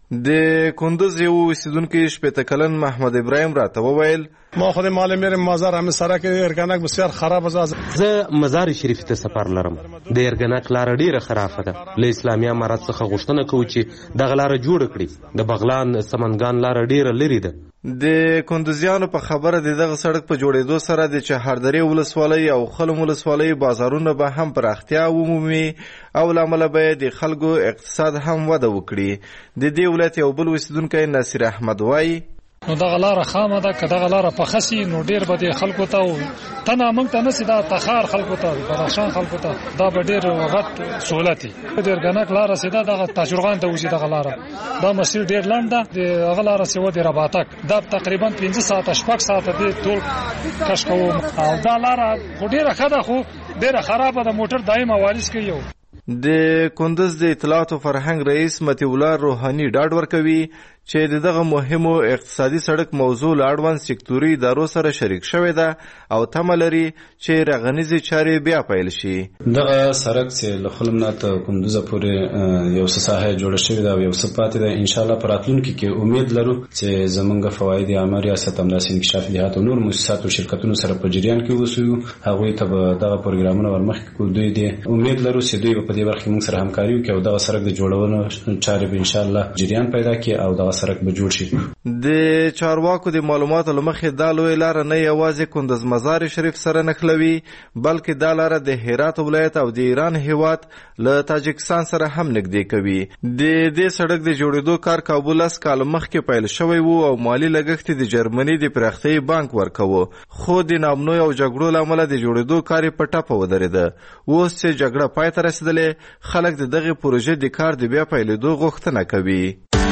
د کندوز یو اوسیدونکی شپېته کلن محمد ابراهیم راته وویل ما خود مال میرم مزار همه سرک ارګنک بسیار خراب است. زه مزار شریف ته سفر لرم. د ارګنک لاره ډیره خرافه ده. له اسلامي امارت څخه غوښتنه کوي چې دغه لاره جوړ کړي. د بغلان سمنګان لاره ډیره لري ده. د کندوزیانو په خبره د دغه سړک په جوړېدو سره د چهاردرې ولسوالۍ او خلم ولسوالۍ بازارونه به هم پراختیا ومومي او له امله به د خلکو اقتصاد هم وده وکړي. د دې ولایت یو بل اوسیدونکی ناصر احمد وایي نو دغه لاره خامه ده که دغه لاره پخه سي نو ډېر به د خلکو ته تنه موږ ته نسي دا تخار خلکو ته بدخشان خلکو ته دا به ډېر غټ سهولت وي. د ارګنک لاره سیده دغه تاجرغان ته وځي. دغه لاره دا مسیر ډېر لنډ ده. د هغه لاره سیوه د رباطک دا تقریبا پنځه ساعته شپږ ساعته د ټول کش کوو او دا لاره خو ډېره ښه ده خو ډېره خرابه ده. موټر دایم حوالس کوي. یو د کندوز د اطلاعات او فرهنګ رئیس مطیع الله روحاني ډاډ ورکوي چې دغه مهمو اقتصادي سړک موضوع له اړوند سکتوري ادارو سره شریک شوې ده او تمه لري چې رغنیزې چارې بیا پیل شي. دغه سړک چې له خلم نه تر کندوز پورې یو څه ساحه جوړه شوې ده او یو څه پاتې ده. ان شاء الله په راتلونکي کې امید لرو چې زمونږ فواید عامه ریاست همداسې انکشاف جهات او نور مؤسسات او شرکتونو سره په جریان کې اوسو. هغوی ته به دغه پروګرامونه ورمخکې کړو. دوی دې امید لرو چې دوی په دې برخه کې موږ سره همکاري وکړي او دغه سړک د جوړولو چارې به ان شاء الله جریان پیدا کړي او دغه سرک به جوړ شي. د چارواکو د معلوماتو لمخې دا لوی لار نه یوازې کندز مزار شریف سره نښلوي بلکې دا لار د هرات ولایت او د ایران هیواد له تاجکستان سره هم نږدې کوي. د دې سړک د جوړېدو کار کابل اس کال مخکې پیل شوی وو او مالی لګښت د جرمني د پراختیايي بانک ورکوه، خو د نامنوي او جګړو له امله د جوړېدو کار یې په ټپه ودرېده. اوس چې جګړه پای ته رسېدلې خلک د دغې پروژې د کار د بیا پیلېدو غوښتنه کوي.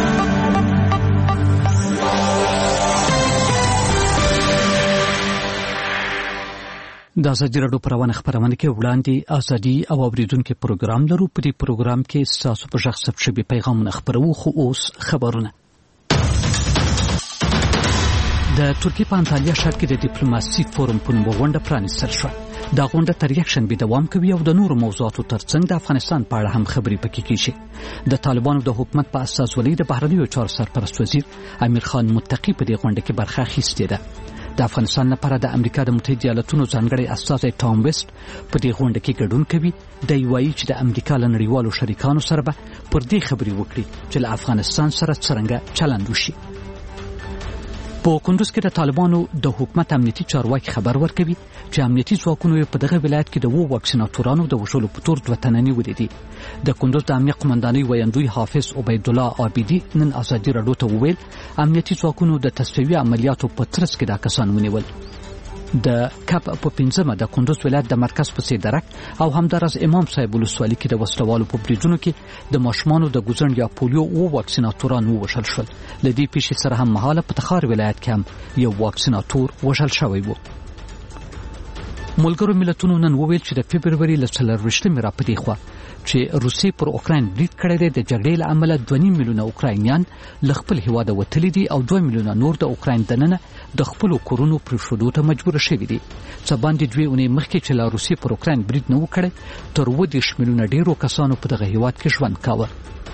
د ازادي راډیو په روانه خپرونه کې وړاندې ازادي او اوریدونکو پروګرام لرو. په دې پروګرام کې ستاسو په ژغ ثبت شوي پیغامونه خپرو. خو اوس خبرونه. د ترکیې په انټالیا ښار کې د ډیپلوماسي فورم په نوم غونډه پرانیستل شوه. دا غونډه تر یک شنبې دوام کوي او د نورو موضوعاتو ترڅنګ د افغانستان په اړه هم خبرې پکې کیږي. د طالبانو د حکومت په اساس ولې د بهرنیو چارو سرپرست وزیر امیر خان متقی په دې غونډه کې برخه اخیستې ده. د افغانستان لپاره د امریکا د متحده ایالاتونو ځانګړی استازی ټام ویسټ په دې غونډه کې ګډون کوي. دی وایي چې د امریکا له نړیوالو شریکانو سره به پر دې خبرې وکړي چې له افغانستان سره څرنګه چلند وشي. په کندوز کې د طالبانو د حکومت امنیتي چارواکي خبر ورکوي چې امنیتي ځواکونو په دغه ولایت کې د وو واکسیناتورانو د وژلو په تور دوه تنه نیولي دي. د کندوز د امنیت قومندانۍ ویاندوی حافظ عبید الله عابدي نن ازادي راډیو ته وویل امنیتي ځواکونو د تصفیوي عملیاتو په ترڅ کې دا کسان ونیول. د کپ په پنځمه د کندوز ولایت د مرکز په سیدرک او همدارس امام صاحب ولسوالۍ کې د وسلوالو په بریدونو کې د ماشومانو د ګوزن یا پولیو او واکسیناتوران ووژل شول. له دې پیښې سره هم مهاله په تخار ولایت کې هم یو واکسیناتور وژل شوی و. ملګرو ملتونو نن وویل چې د فبروري له څلرویشتمې راپدې خوا چې روسي پر اوکراین برید کړی دی د جګړې له امله دوه نیم میلیونه اوکراینیان له خپل هیواده وتلي دي او دوه میلیونه نور د اوکراین دننه د خپلو کورونو پرېښودو ته مجبوره شوي دي. څه باندې دوې اونۍ مخکې چې له روسیې پر اوکراین برید نه و کړی تر اووه دېرش میلیونه ډېرو کسانو په دغه هیواد کې ژوند کاوه.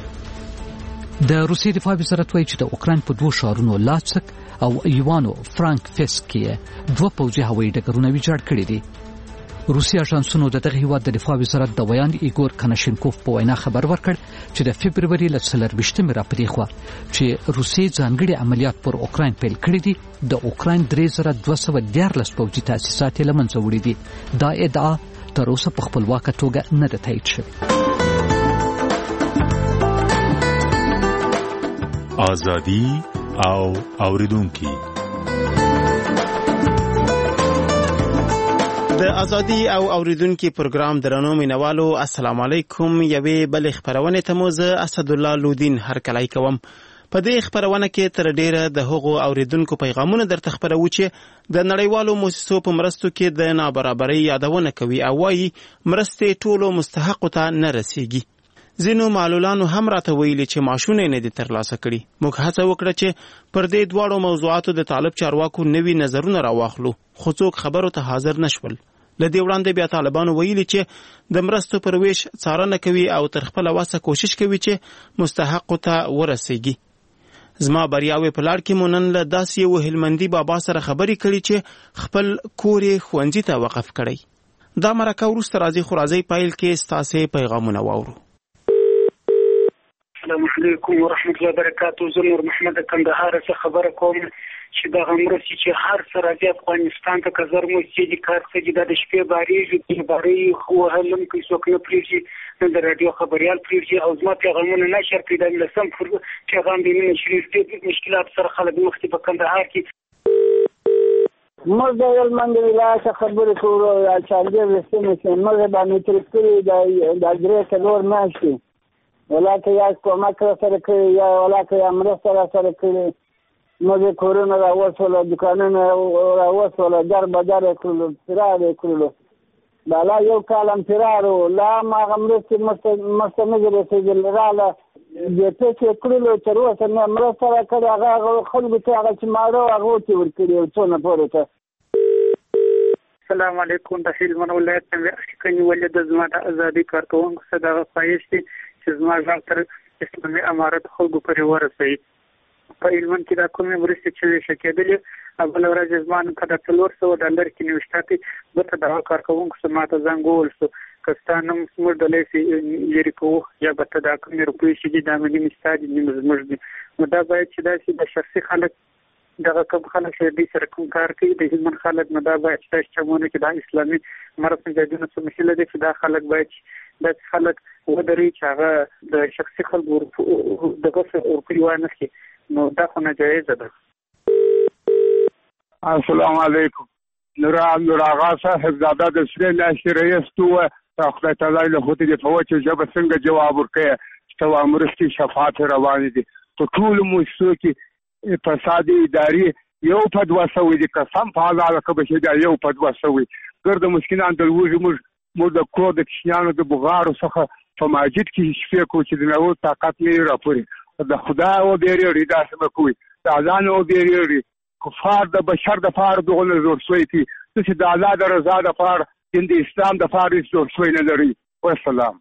د روسیې دفاع وزارت وایي چې د اوکراین په دوو ښارونو لاتسک او ایوانو فرانکفسک کې دوه پوځي هوایي ډګرونه ویجاړ کړي دي. روسي اژانسونو د دغه هیواد د دفاع وزارت د ویاند ایګور کناشینکوف په وینا خبر ورکړ چې د فبروري له څلرویشتمې راپدې خوا چې روسي ځانګړي عملیات پر اوکراین پیل کړي دي د اوکراین درې زره دوه سوه دیارلس پوځي تاسیسات یې له منځه وړي دي. دا ادعا تر اوسه په خپلواکه توګه نه ده تایید شوې. ازادي او اوریدونکي د ازادي او اوریدونکو پروګرام درنو مینوالو السلام علیکم. یوې بل خبرونه ته مو زه اسد الله لودین هرکلی کوم. په دې خبرونه کې تر ډیره د هغو اوریدونکو پیغامونه درته خبرو چې د نړیوالو موسسو په مرستو کې د نابرابرۍ یادونه کوي او وايي مرستې ټولو مستحقو ته نه رسیږي. ځینو معلولانو هم راته ویلي چې معاشونه نه دي ترلاسه کړي. موږ هڅه وکړه چې پر دې دواړو موضوعاتو د طالب چارواکو نوي نظرونه راواخلو خو څوک خبرو ته حاضر نشول. له دې وړاندې بیا طالبانو ویلي چې د مرستو پر ویش څارنه کوي او تر خپله وسه کوشش کوي چې مستحقو ته ورسیږي. زما بریاوې په لار کې مو نن له داسې یو هلمندي بابا سره خبرې کړي چې خپل کور یې ښوونځي ته وقف کړی. دا مرکه وروسته راځي خو راځئ پیل کې ستاسې پیغامونه واورو. السلام علیکم ورحمت الله وبرکاتو. زه نور محمد کندهار څخه خبره کوم چې دغه مرستې چې هر څه راځي افغانستان ته که زر مرستې دي کار څه دي دا د شپې بارېږي بارې وهلم کوي څوک نه پرېږدي نه د راډیو خبریال پرېږدي او زما پیغامونه نشر کوي. دا مې لسم پیغام دی مینه شریف ډېر مشکلات سره خلک مخ دي په کندهار کې. موږ د هلمند ولایت څخه خبرې کوو. چارجر رسېږي چې موږ باندې ترې کړي دا درې څلور میاشتې ولاکه یا کومک را سره کړي یا ولاکه یا مرسته را سره کړي. موږ کورونه را وسوله دکانونه را وسوله در بدر یې کړلو فرار یې کړلو. دا لا یو کال هم فرار و لا هم هغه مرستې مرسته نه دي رسېدلې راله جېپې چې یې کړلو تر اوسه نه مرسته را کړې. هغه هغه خلکو ته هغه چې ماړه و هغو ته یې ورکړي یو څونه پورې ته. السلام علیکم. د هلمند ولایت نه اشکنې ولې د زما د ازادي کارکوونکو څخه دغه خواهش دی چې زما غږ تر اسلامي امارت خلکو پورې ورسوي. په هلمند کې دا کومې مرستې چې ویشه کېدلې بله ورځ زما نن که د څلور سوه ډالر کې نوشته کې بېرته دغه کارکوونکو څخه ما ته زنګ وویل شو پاکستان هم زموږ د لیسې لرې کوو یا به ته دا کومې روپۍ چې دي دا مې نیم ستا دي نیم زموږ دي نو دا باید چې داسې د شخصي خلک دغه کوم خلک چې دوی سره کوم کار کوي د هلمند خلک نو دا باید چې داسې چمونه کې دا اسلامي مرض نژادونه څه مسله ده چې دا خلک باید داسې خلک ودرېږي چې هغه د شخصي خلکو دغه روپۍ وانخلي نو دا خو ناجایزه ده. السلام علیکم. نور نور آغا صاحب زاده د سره ناشې رئیس تو خدای تعالی له هوته د فوت جواب څنګه جواب ورکړي چې تو امرستي شفاعت روان دي ته ټول موسسو کې فساد اداري یو په دوا سوي دي قسم په الله کبه چې دا یو په دوا سوي ګرد مشکلان د وژو موږ موږ د کور د کشنانو د بغارو څخه په ماجد کې شفیع کو چې د نو طاقت نه راپوري د خدا او بیري دا سم کوي د اذان او بیري کفار د بشر د فار دغه زور شوي کی چې د آزاد رضا د فار د اسلام د فار زور شوي نه لري. والسلام.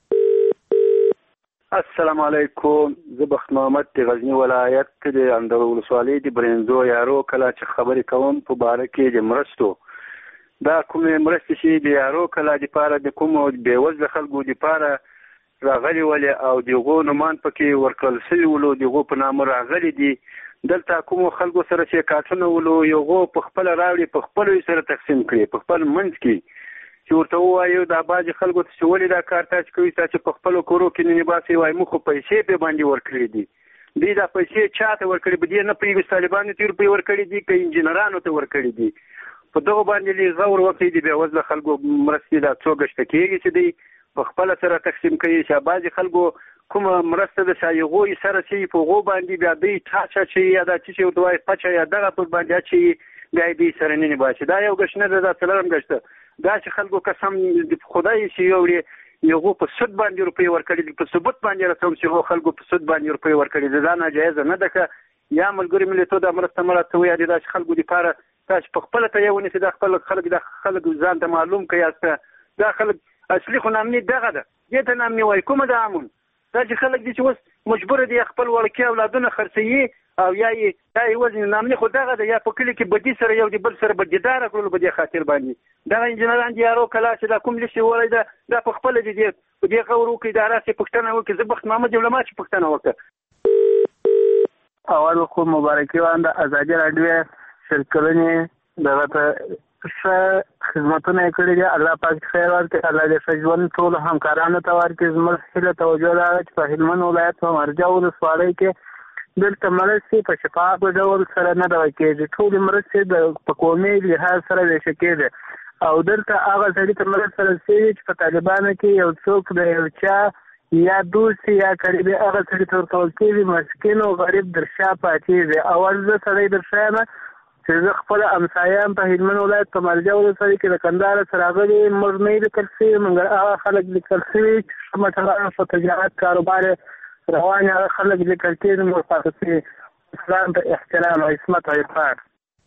السلام علیکم. زه بخت محمد د غزنی ولایت د اندړ ولسوالۍ د برنزو یارو کله چې خبرې کوم په باره کې د مرستو دا کومې مرستې چې د یارو کله د پاره د کوم بېوزله خلکو د پاره راغلي ولې او دغو نومان پکې ورکړل شوي ولو دغو په نامه راغلي دي دلته کوم خلکو سره چې کارتونه ولو یو په خپل راوړي په خپل سره تقسیم کړي په خپل منځ کې چې ورته وایو دا باج خلکو ته ولې دا کار تاسو کوي چې په خپل کورو کې نه باسي وای مخ پیسې په باندې ورکړي دي دوی دا پیسې چاته ورکړي به دي نه په طالبانو تیر په ورکړي دي که انجنیرانو ته ورکړي دي په دغه باندې لږ غور وکړي دي به وزله خلکو مرستې دا څوګشت کېږي چې دی په خپل سره تقسیم کوي چې باج خلکو کوم مرسته د شایغوي سره چې په غو باندې بیا دوی ټاچا چې یا د چې ورته وای پچا یا دغه په باندې چې بیا دې سره نه باسي دا یو غشنه ده د څلورم غشته دا چې خلکو قسم خدای شي یو یو په سود باندې روپی ورکړي په ثبوت باندې راځم چې خلکو په سود باندې روپی ورکړي دا ناجایز نه ده یا ملګری ملتونو د مرسته مرسته وي د خلکو لپاره تاسو په خپل ته یو نه د خپل خلک د خلک ځان ته معلوم کړئ دا خلک اصلي خو نامني دغه ده دې ته نامني وای کومه ده امون دا چې خلک دي چې اوس مجبور دي خپل ورکه اولادونه خرڅي او یا یې دا وزن نامني خو دغه ده یا په کلی کې بدی سره یو دی بل سره بدیدار کړل بدی خاطر باندې دا انجنیران دي یارو کلا چې دا کوم لشي ولای دا دا په خپل دي دي دې غوړو کې اداره چې پښتنه وکړي زبخت محمد علماء چې پښتنه وکړي اول خو مبارکي وایم د ازادي رادیو شرکتونه دغه ته ښه خدمتونه کړي دي الله پاک خیر ورکړي الله دې فجوان ټول همکارانو ته ورکړي زموږ هیله توجه ده چې په هلمند ولایت په مرجع ولسوالۍ کې دلته مرستې په شفاف ډول سره نه ډول کېږي ټول مرستې د په قومي لحاظ سره ویشل کېږي او دلته هغه سړي ته مرسته سره چې په طالبانو کې یو څوک د یو چا یا دوست یا قریبي هغه سړي ته ورکول کېږي مسکین او غریب در شا پاتې دي اول زه سړی در شا نه چې زه خپل امسایان په هلمند ولایت په مرجع ولسوالۍ کې د کندهار سره راغلي موږ نه لیکل شوي مګر هغه خلک لیکل شوي چې مټرانو په تجارت کاروبار روان هغه خلک لیکل کېږي موږ پاتې شوي اسلام ته احترام او عصمت او اطاعت.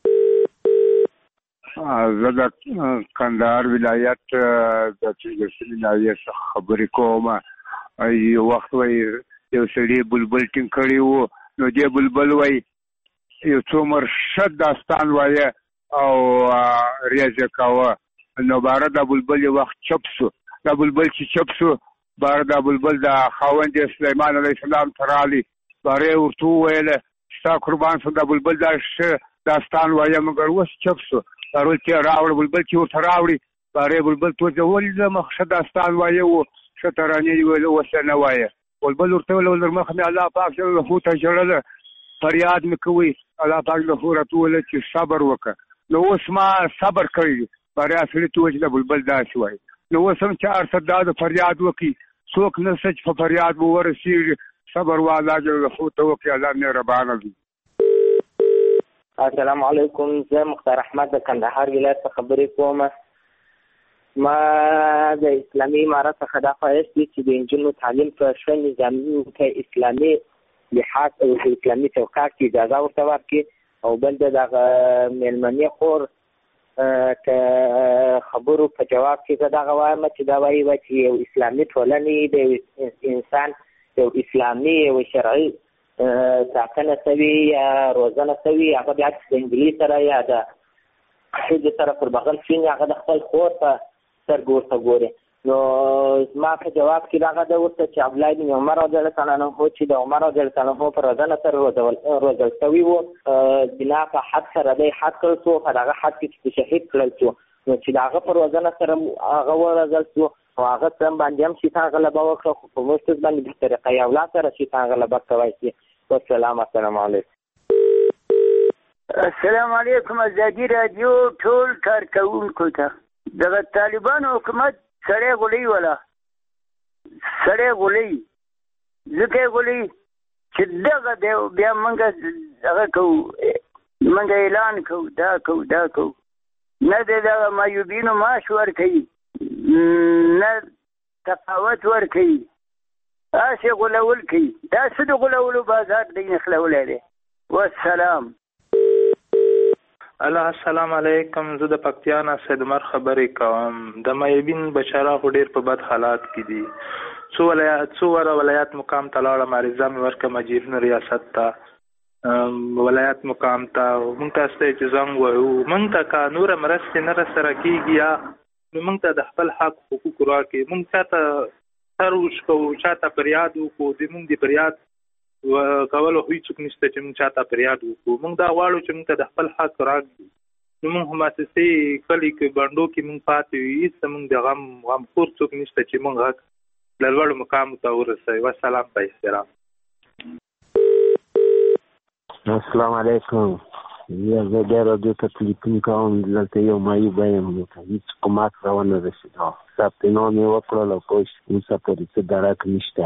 زه د کندهار ولایت د چینګسلي ناحیې څخه خبرې کوم یو وخت وایي یو سړي بلبل ټینګ کړی وو نو دې بلبل وایي یو څو مرشد داستان وایه او ریاضه کاوه نو باره دا بلبل یو وخت چپ سو دا بلبل چې چپ سو باره دا بلبل د خاوند سلیمان علیه السلام ترالی باره ورته وویله ستا قربان سو دا بلبل دا داستان وایه مګر اوس چپ سو باره چې راوړه بلبل چې ورته راوړي باره بلبل تو ته ولې د مخ داستان وایه و ښه ترانې ویل اوس نه وایه بلبل ورته ویل ولر مخ مې الله پاک جل له ته ژړله فریاد مې کوي الله پاک له ورته ویل چې صبر وکړه نو اوس ما صبر کړی باره اصلي تو چې بلبل داسې وایي نو اوس هم چې ارصد دا د فریاد وکړي څوک نه سچ په فریاد به ورسېږي صبر والا جل له ته وکړي الله مهربانه وي. السلام علیکم. زه مختار احمد د کندهار ولایت څخه خبرې کوم. ما د اسلامي امارت څخه دا خواهش دي چې د نجونو تعلیم په ښه نظامي کې اسلامي لحاظ او اسلامي چوکاټ کې اجازه ورته ورکړي او بل د دغه مېلمنې خور که خبرو په جواب کې زه دغه وایم چې دا وایي چې یو اسلامي ټولنې د انسان یو اسلامي یو شرعي ټاکنه شوي یا روزنه شوي هغه بیا د انجلۍ سره یا د ښځې سره پر بغل کښېني هغه د خپل خور په سترګو ورته ګوري نو ما په جواب کې راغی د ورته چې عبدالله بن عمر رضی الله تعالی عنه چې د عمر رضی الله تعالی عنه پر روزنه سره روزل شوی و بنا په حد سره د حد کړ څو هغه حد کې شهید کړل شو نو چې هغه پر روزنه سره هغه ورزل شو او هغه څنګه باندې هم شیطان غلبه وکړه خو په مستز باندې د طریقې یو لا سره شیطان غلبه کوي شي والسلام السلام علیکم السلام علیکم ازادي رادیو ټول کارکونکو ته د طالبانو حکومت سړی غلی ولا سړی غلی ځکه غلی چې دغه دی بیا موږ هغه کوو موږ اعلان کوو دا کوو دا کوو نه د دغه معیوبینو معاش ورکوي نه تفاوت ورکوي هسې غولول کوي دا څه د غولولو بازار دی نښلولی دی والسلام الله السلام علیکم زه د پکتیا نه سید عمر خبرې کوم د معیوبین بشرا خو ډېر په بد حالات کې دي څو ولایات څو ولایات مقام ته لاړم عریضه مې ورکړه مجیرونو ریاست ته ولایت مقام ته موږ ته ستاسو چې زنګ وایو موږ ته که نوره مرستې نه راسره کېږي یا نو موږ ته د خپل حق حقوق راکړي موږ چاته سر وشکوو چاته فریاد وکړو د موږ د فریاد کولو هیڅ څوک نشته چې موږ چاته فریاد وکړو موږ دا غواړو چې موږ ته د خپل حق راکړي نو موږ مؤسسې کلي کې بانډو کې موږ پاتې یو هېڅ موږ د غم غمخور څوک نشته چې موږ حق له لوړو مقامو ته ورسوي والسلام په احترام السلام علیکم زه د رادیو ته تلیفون کوم دلته یو معیوب یم هېڅ کومک راونه رسېده ثبت نام یې وکړل او پوه اوسه پورې څه درک نشته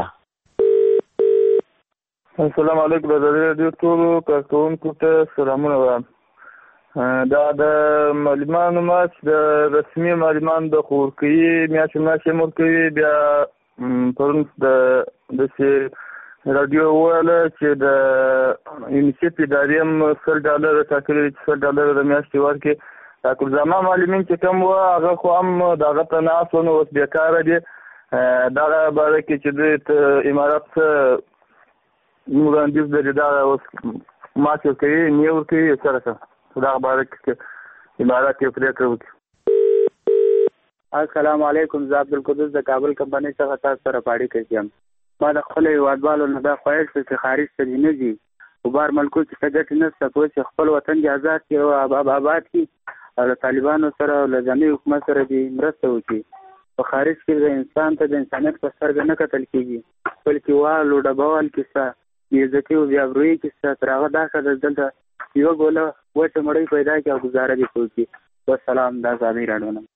السلام علیکم د رادیو ټولو کارکوونکو ته سلامونه وایم دا د معلمانو ماش د رسمي معلمانو د خو ورکوي میاشتې میاشتې هم ورکوي بیا پرون د داسې راډیو وویله چې د یونیسیف ادارې هم سل ډالره ټاکلي چې سل ډالره د میاشتې ورکړي دا کلزامه معلمین چې کوم وه هغه خو هم د هغه ته ناست و نو اوس بېکاره دي دغه باره کې چې دوی امارات څه وړاندیز لري دا اوس ماش ورکوي نه ورکوي سره څه دغه باره کې امارات یې پرېکړه وکړي السلام علیکم زه عبدالقدوس د کابل کمپنۍ څخه تاسو سره په اړیکه کې یم ما د خپلو هېوادوالو نه دا خواهش دی چې خارج ته دې نه ځي په بار ملکو کې څه ګټې نشته پوه چې خپل وطن دې آزاد کړي او آباد کړي او له طالبانو سره او له ځاني حکومت سره دې مرسته وکړي په خارج کې د انسان ته د انسانیت په سترګه نه کتل کېږي بلکې وال او ډبوال کیسه بېعزتي او بېابرویي کیسه تر هغه دا ښه ده دلته یوه ګوله وچه مړۍ پیدا کړي او ګزاره دې وکړي والسلام دا ازادي راډیو نه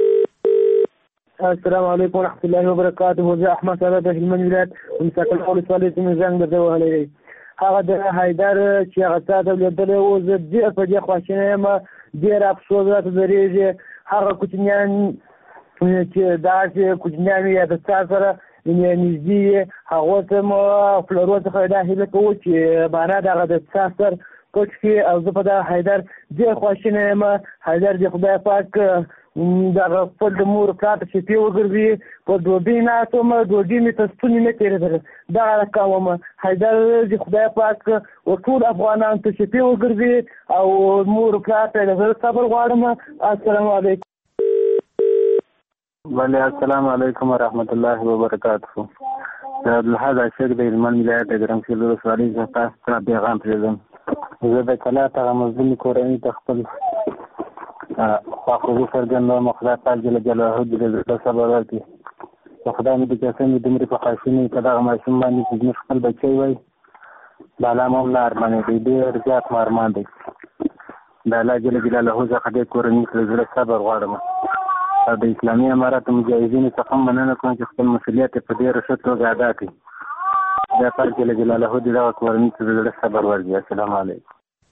السلام علیکم ورحمۃ اللہ وبرکاتہ زه احمد صاحب د هلمند ولایت مساکل ولسوالۍ څخه زنګ درته وهلی دی هغه د حیدر چې هغه تا ته لیدلی و زه ډېر په دې خواشینی یم ډېر افسوس راته درېږي هغه کوچنیان چې داسې کوچنیان یا د تا سره نږدې یې هغو ته مو پلرو څخه دا هیله کوو چې معنا دغه د تا سر پټ کړي او زه په دغه حیدر ډېر خواشینی یم حیدر دې خدای پاک دغه خپل د مور پلار ته شپې وګرځي په ډوډۍ ناست وم ډوډۍ مې ته ستونې نه تېرېدله دغه رقم وم حیدر دې خدای پاک ټول افغانانو ته شپې وګرځي او مور پلار ته د زړه صبر غواړم السلام علیکم بله السلام علیکم ورحمت الله وبرکاتہ عبدالحد عاشق د هلمند ولایت د ګرمسیر ولسوالۍ څخه تاسو ته پیغام پرېږدم زه د کلا هغه مظلومې کورنۍ ته خپل خواخوږي څرګندوم خدای پاک جل جلاله دې د زړه صبر ورکړي خدای مې د قسمې دومرې په خواشینۍ په دغه ماشوم باندې چې زموږ خپل بچی وای د الله مو هم نه ارمانېدی ډېر زیات مو ارمان دی د الله جل جلاله څخه دې کورنۍ ته د زړه صبر غواړم او د اسلامي اماراتو مجاهدینو څخه هم مننه کوم چې خپل مسؤلیت یې په ډېره ښه توګه ادا کړي خدای پاک جل جلاله دې دغه کورنۍ ته د زړه صبر ورکړي السلام علیکم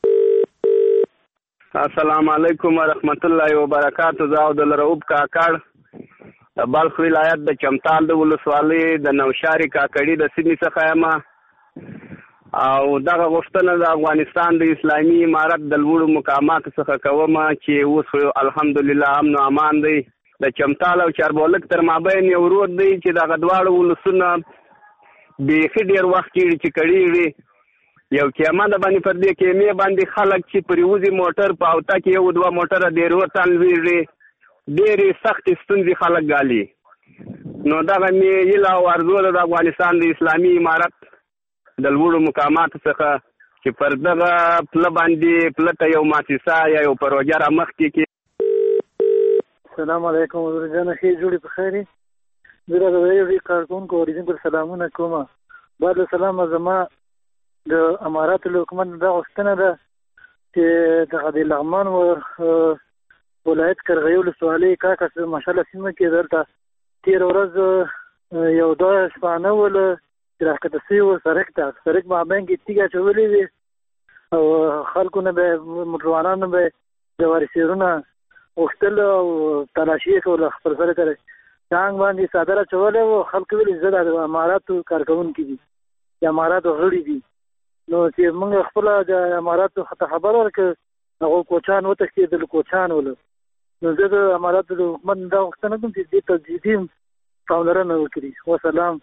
السلام علیکم ورحمت الله وبرکاتہ زه عبدالرؤف کاکړ د بلخ ولایت د چمتال د ولسوالۍ د نوشاري کاکړي د سیمې څخه یم او دغه غوښتنه د افغانستان د اسلامي امارت د لوړو مقاماتو څخه کوم چې اوس الحمدلله امن او امان دی د چمتال او چاربولک تر مابین یو رود دی چې دغه دواړو ولسونه بیخي ډېر وخت کېږي چې کړېږي یو کیمه د باندې پر دې کیمې باندې خلک چې پریوزي موټر په اوته کې یو دوه موټره ډېرو تن ویږي ډېرې سختې ستونزې خلک ګالي نو دغه مې هیله او ارزو ده د افغانستان د اسلامي امارت د لوړو مقاماتو څخه چې پر دغه پله باندې پله ته یو مؤسسه یا یو پروژه رامخکې کړي. السلام علیکم حضور جان، ښې جوړې په خیر یې. زه د رادیو کارکوونکو اوریدونکو ته سلامونه کوم. بعد له سلامه زما د اماراتو له حکومت نه دا غوښتنه ده چې دغه د لغمان ولایت قرغیو ولسوالۍ کاکا ماشاءالله سیمه کې دلته تېره ورځ یو دوه شپانه وله چې راښکته سوي وو سړک ته. سړک مابین کې تیږه اچولې وې او خلکو نه به موټروانانو به جواري سیرونه غوښتل او تلاشي یې کوله خپل سره سره ټانک باندې څادر اچولی وو. خلکو ویل زه د اماراتو کارکوونکي دي، د اماراتو غړي دي. نو چې موږ خپله د اماراتو ته خبر ورکړه هغو کوچان وتښتېدل، کوچان ول. نو زه د اماراتو د حکومت دا غوښتنه کوم چې دې ته جدي پاملرنه وکړي. وسلام.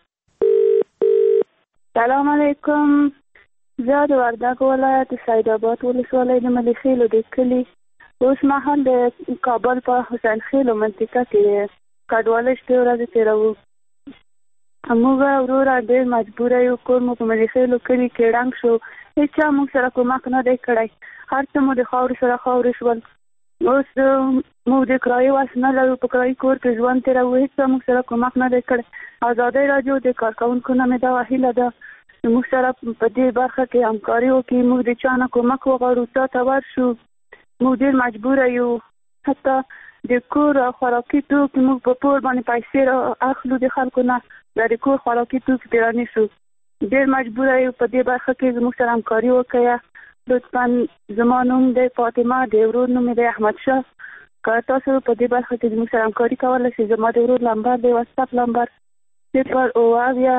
سلام علیکم. زه د وردګو ولایت سید آباد ولسوالۍ د ملیخیلو د کلي اوس مهال د کابل په حسین خیلو منطقه کې کډواله شپې ورځې تېروو. موږ وروره ډېر مجبوره یو، کور مو په ملیخیلو کلي کې ړنګ شو، هېڅ چا موږ سره کومک نه دی کړی، هر څه مو د خاورې سره خاورې شول. اوس موږ د کرایې وس نه لرو، په کرایي کور کې ژوند تېروو، هېڅ چا موږ سره کومک نه دی کړی. ازادۍ راډیو د کارکوونکو نه مې دا هیله ده چې موږ سره په دې برخه کې همکاري وکړي، موږ د چا نه کومک وغواړو، چا ته ورشو. موږ ډېر مجبوره یو، حتی د کور خوراکي توکي موږ په پور باندې پیسې اخلو د خلکو نه، د کور خوراکي توکي پرې رانیسو. ډېر مجبوره یو، په دې برخه کې زموږ سره همکاري وکړئ. لطفا زما نوم دی فاطمه، د ورور نوم دی احمد شاه. که تاسو په دې برخه کې زموږ سره همکاري کولی شئ، زما د ورور نمبر دی واتساپ نمبر صفر اوه اویا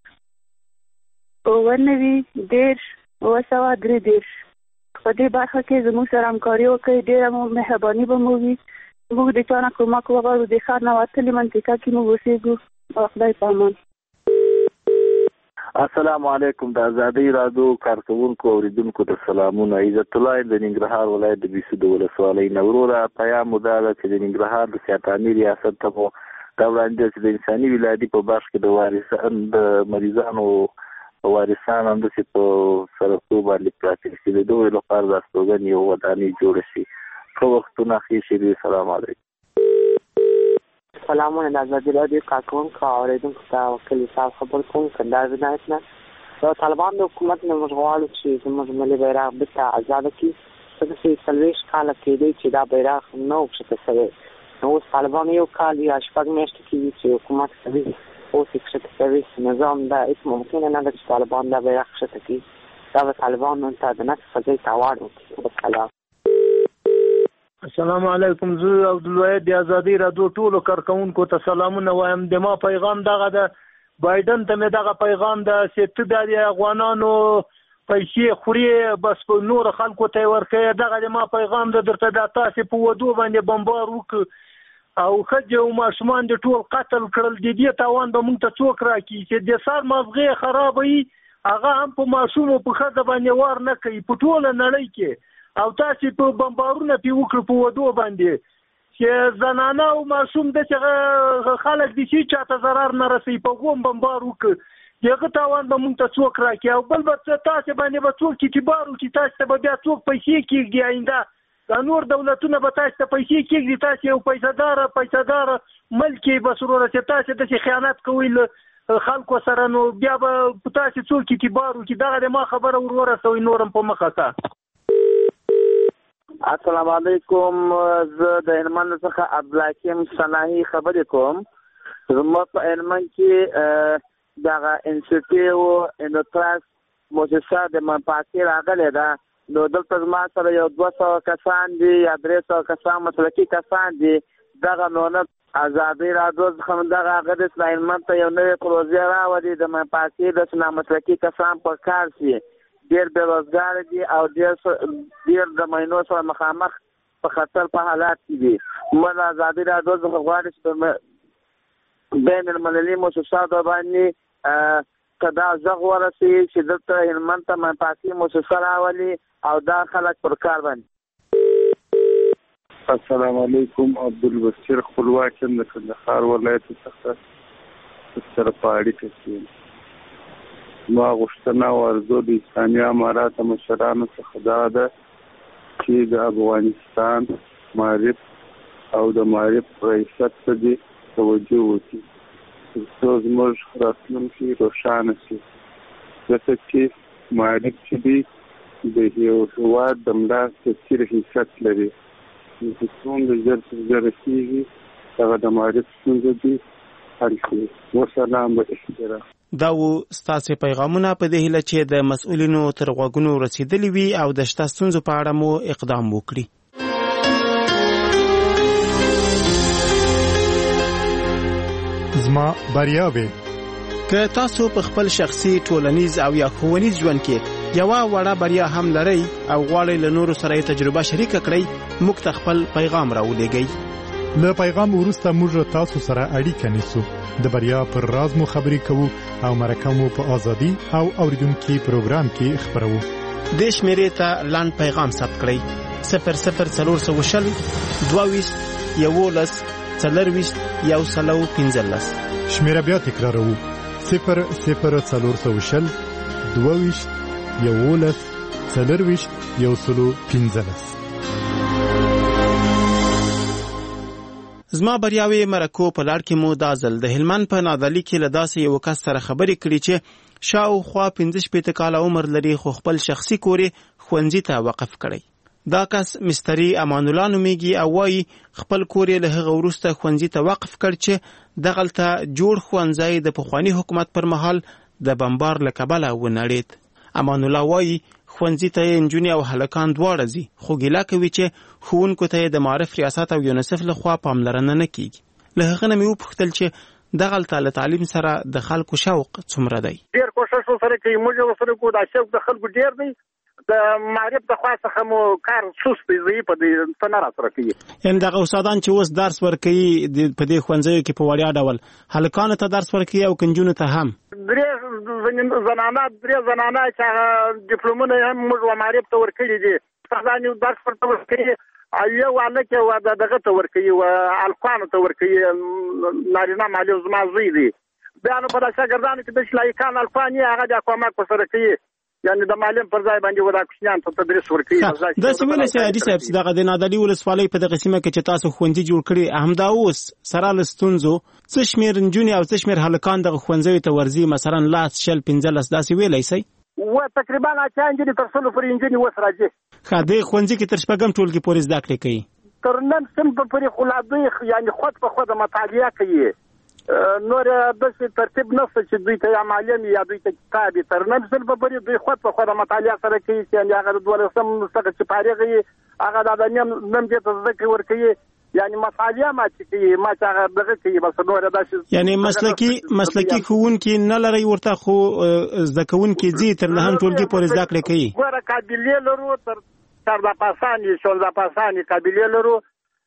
اوه نوي دېرش اوه سوه درې دېرش. په دې برخه کې زموږ سره همکاري وکړئ، ډېره مو مهرباني به مو وي. موږ د چا نه کومک وغواړو، د ښار نه وتلې منطقه کې موږ اوسېږو. او خدای په امان. السلام علیکم. د ازادۍ راډیو کارکوونکو اوریدونکو ته سلامونه. عزت الله د ننګرهار ولایت د بیسود ولسوالۍ نه. وروره پیام مو دا ده چې د ننګرهار د سیاتاني ریاست ته مو دا وړاندیز چې د انساني ولادي په بخش کې د وارثان د مریضانو وارثان همداسې په سړکو باندې پراته شي، د دوی لپاره د استوګنې یو ودانۍ جوړه شي. ښه وختونه ښې شي. سلام علیکم. سلامونه. د ازادۍ راډیو کارکوونکو او اورېدونکو ته وکیل صاحب خبر کوم کندهار ولایت نه. د طالبان د حکومت نه موږ غواړو چې زموږ ملي بیرغ بېرته ازاده کړي. ځکه چې څلوېښت کاله کېدی چې دا بیرغ نه و کښته شوی. نو اوس طالبان یو کال یا شپږ میاشتې کېږي چې حکومت کوي، اوس یې کښته شوی نظام دا هېڅ ممکنه نه ده چې طالبان دا بیرغ کښته کړي. دا به طالبانو ته د نقص په ځای تاوان وکړي. وسلام. السلام علیکم. زه عبدالواحد د ازادۍ راډیو ټولو کارکوونکو ته سلامونه وایم. د ما پیغام دغه ده، بایدن ته مې دغه پیغام ده چې ته د افغانانو پیسې خوري، بس په نور خلکو ته یې ورکوې. دغه د ما پیغام ده درته. دا تاسې په ودو باندې بمبار وکړو او ښځې او ماشومان د ټول قتل کړل، د دې تاوان به موږ ته څوک راکړي؟ چې د سر مازغې خرابوي هغه هم په ماشوم او په ښځه باندې وار نه کوي په ټوله نړۍ کې. او تاسې په بمبارونه پې وکړو په ودو باندې چې زنانه او ماشوم د چې خلک دي چې چاته ضرر نه رسوي، په هغو هم بمبار وکړو. د هغه تاوان به موږ ته څوک راکړي؟ او بل به تاسې باندې به څوک اعتبار وکړي؟ تاسې ته به بیا څوک پیسې کېږدي؟ آینده دا نور دولتونه به تاسې ته پیسې کېږدي؟ تاسې یو پیسهداره پیسهداره ملک یې بس وروره چې تاسې داسې خیانت کوئ له خلکو سره، نو بیا به په تاسې څوک اعتبار وکړي؟ دغه د ما خبره ور ورسوئ، نور هم په مخه که. السلام علیکم. زه د هلمند څخه عبدالحکیم صناحي خبرې کوم. زموږ په هلمند کې دغه انسټیټیو انډوټراس موسسه د منفعتي راغلې ده. نو دلته زما سره یو دوه سوه کسان دي یا درې سوه کسان مسلکي کسان دي. دغه نو نه ازادۍ راډیو څخه دغه هغه د هلمند ته یو نوې پروژې راوړي د منفعتي د نامسلکي کسان په کار شي. ډېر بېروزګاره دي او ډېر د مینو سره مخامخ په خطر په حالات کې دي. موږ ازادۍ راډیو څخه غواړو چې بین المللي موسساتو باندې که دا غږ ورسوي چې دلته هلمند ته منفعتي موسسه راولي او دا خلک پر کار باندې. السلام علیکم. عبدالبصیر خپلواک یم د کندهار ولایت څخه. سره په اړیکه کې ما غوښتنه او ارزو د اسلامي امارات مشرانو څخه دا ده چې د افغانستان معرف او د معرف ریاست ته دې توجه وکړي ترڅو زموږ راتلونکی روښانه شي ځکه چې معرف چې دی د یو هېواد د ملا تفسیر حیثیت لري چې څومره ژر تر ژره کېږي هغه د معرف ستونزه دي حل کړي. وسلام به احترام. دا و ستاسې پیغامونه په دې هیله چې د مسؤلینو تر غوږونو رسیدلی وي او د شته ستونزو په اړه مو اقدام وکړي. زما بریاوې که تاسو په خپل شخصي ټولنیز او یا ښوونیز ژوند کې یوه وړه بریا هم لرئ او غواړئ له نورو سره یې تجربه شریکه کړئ موږ ته خپل پیغام راولېږئ. له پیغام وروسته موږ تاسو سره اړیکه نیسو د بریا پر راز مو خبرې کوو او مرکه مو په ازادي او اوریدونکي پروګرام کې خبرو. دې شمیرې ته لاند پیغام ثبت کړئ صفر صفر څلور سوه شل دوه ویشت یولس څلرویشت یو سلو پنځلس. شمیره بیا تکراروو صفر صفر څلور سوه شل دوه ویشت یولس څلرویشت یو سلو پنځلس. زما بریاوې مرکو په لړ کې مو دا ځل د هلمند په نادعلي کې له داسې یو کس سره خبرې کړې چې شاوخوا پنځه شپېته کاله عمر لري خو خپل شخصي کور یې ښوونځي ته وقف کړی. دا کس مستري امان الله نومیږي او وایي خپل کور یې له هغه وروسته ښوونځي ته وقف کړ چې دغلته جوړ ښوونځی د پخواني حکومت پر مهال د بمبار له کبله ونړېد. امان الله وایي ښوونځي ته یې نجونې او هلکان دواړه ځي خو ګیله کوي چې ښوونکو ته یې د معارف ریاست او یونیسف لخوا پاملرنه نه کیږي. له هغه نه مې وپوښتل چې دغلته له تعلیم سره د خلکو شوق څومره دی. ډېر کوښښ ورسره کوي موږ ورسره کوو دا شوق د خلکو ډېر دی د معارف د خوا څخه مو کار سست دی ضعیف دی څه نه راسره کوي. یعنې دغه استادان چې اوس درس ورکوي په دې ښوونځیو کې په وړیا ډول هلکانو ته درس ورکوي او که نجونو ته هم درې زنانه درې زنانه چې هغه ډیپلومونه هم موږ معارف ته ورکړي دي استادان یو درس ورته ورکوي او یو هلک یې دغه ته ورکوي هلکانو ته ورکوي نارینه معلم زما زوی دی بیا نو په دا شاګردانو کې داسې لایقان هلکان یې هغه بیا کومک ورسره کوي یعنی د معلم پر ځای باندې ودا کوچنیان ته تدریس ورکوي. داسې ویلی چې حاجي صاحب دغه د نادعلي ولسوالۍ په دغه سیمه کې چې تاسو ښوونځي جوړ کړي همدا اوس سره له ستونزو څه شمېر نجونې او څه شمېر هلکان دغه ښوونځیو ته ورځي مثلا لس شل پنځلس داسې ویلی شئ؟ و تقریبا اتیا نجونې تر سلو پورې نجونې اوس راځي. ښه دې ښوونځي کې تر شپږم ټولګي پورې زده کړې کوي؟ تر نن صنفه پورې خو لا دوی یعنې خود په خود مطالعه کوي نور داسې ترتیب نشته چې دوی ته یا معلم یا دوی ته کتاب تر نن صنفه پورې دوی خود په خود مطالعه سره کوي چې هغه دولسم څخه چې فارغ وي هغه د نیم نیم دې ته زده کړې ورکوي یعنې مطالعه ما چې کوي ما چې هغه دغه کوي بس نور داسې یعنې مسلکي مسلکي ښوونکي نه لرئ ورته خو زده کوونکي ځي تر نهم ټولګي پورې زده کړې کوي. ګوره قابلې لرو تر چارده پاسانې شولده پاسانې قابلې لرو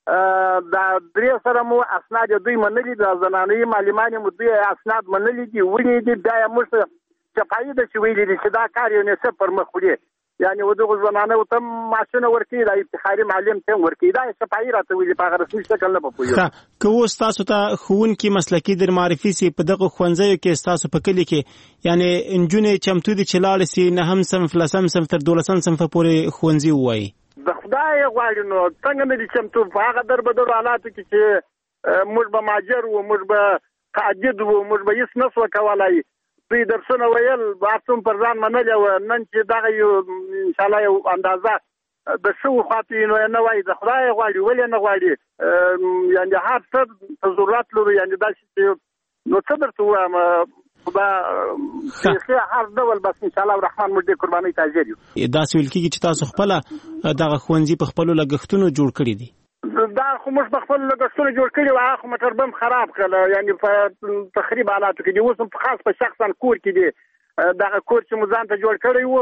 دا درې سره مو اسناد دوی منلي د زنانوي معلمانې مو دوی اسناد منلي دي ونې دي بیا یې موږ ته شفایي ده چې ویلي دي چې دا کار یونیسف پر مخ وړي یعنې و دغو زنانو ته معاشونه ورکوي دا افتخاري معلم ته هم ورکوي دا یې شفایي راته ویلي په هغه رسمي شکل نه به پوهېږم. که اوس تاسو ته ښوونکي مسلکي در معرفي سي په دغه ښوونځیو کې ستاسو په کلي کې یعنې نجونې چمتو دي چې لاړې سي نهم صنف لسم صنف تر دولسم صنفه پورې ښوونځي ووایي؟ د خدای غواړي نو څنګه نه دي چمتو په هغه در بدرو حالاتو کې چې موږ به ماجر وو موږ به قاعد وو موږ به هېڅ نه سوه کولی دوی درسونه ویل باسم پر ځان منلې وه نن چې دغه یو انشاءالله یو اندازه د شوو خواته یې نو یې نه وایي د خدای غواړي ولې نه غواړي یعنې هر څه ته ضرورت لرو یعنې داسې چې نو څه درته ووایم خدا بیخي هر ډول بس انشاءالله الرحمن موږ دې قربانۍ ته حاضر یو. داسې ویل کېږي چې تاسو خپله دغه ښوونځي په خپلو لګښتونو جوړ کړي دي؟ دا خو موږ په خپلو لګښتونو جوړ کړي وو هغه خو موټر بم خراب کړل یعنې په تخریب حالاتو کې دي اوس هم خاص په شخصا کور کې دي دغه کور چې مو ځان ته جوړ کړی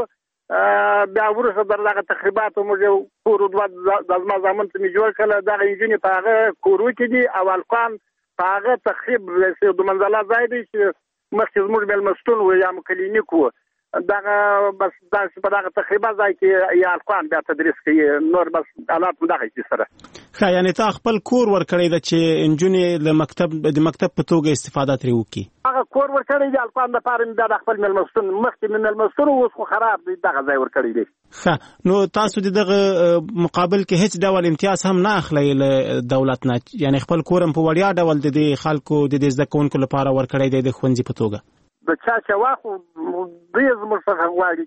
وو بیا وروسته در دغه تخریباتو موږ یو کور دوه د زما زامن ته مې جوړ کړله دغه نجونې په هغه کورو کې دي او هلکان په هغه تخریب د منزله ځای دی چې مخکې زموږ مېلمستون و یا مو کلینیک و دغه بس داسې په دغه تخریبه ځای کې یا هلکان بیا تدریس کوي نور بس حالات مو دغه چې سره ښه یعنی تا خپل کور ورکړی ده چې انجونې د مکتب د مکتب په توګه استفاده ترې وکړي؟ هغه کور ورکړی دی الفان دپاره مې بیا د خپل مېلمستون مخکې مې مېلمستون اوس خو خراب دی دغه ځای ورکړی دی. ښه نو تاسو د دغه مقابل کې هیڅ ډول امتیاز هم نه اخلئ له دولت نه، یعنی خپل کور هم په وړیا ډول د دې خلکو د دې زده کوونکو لپاره ورکړی دی د ښوونځي په توګه؟ د چا چې واخو دوی زموږ څخه غواړي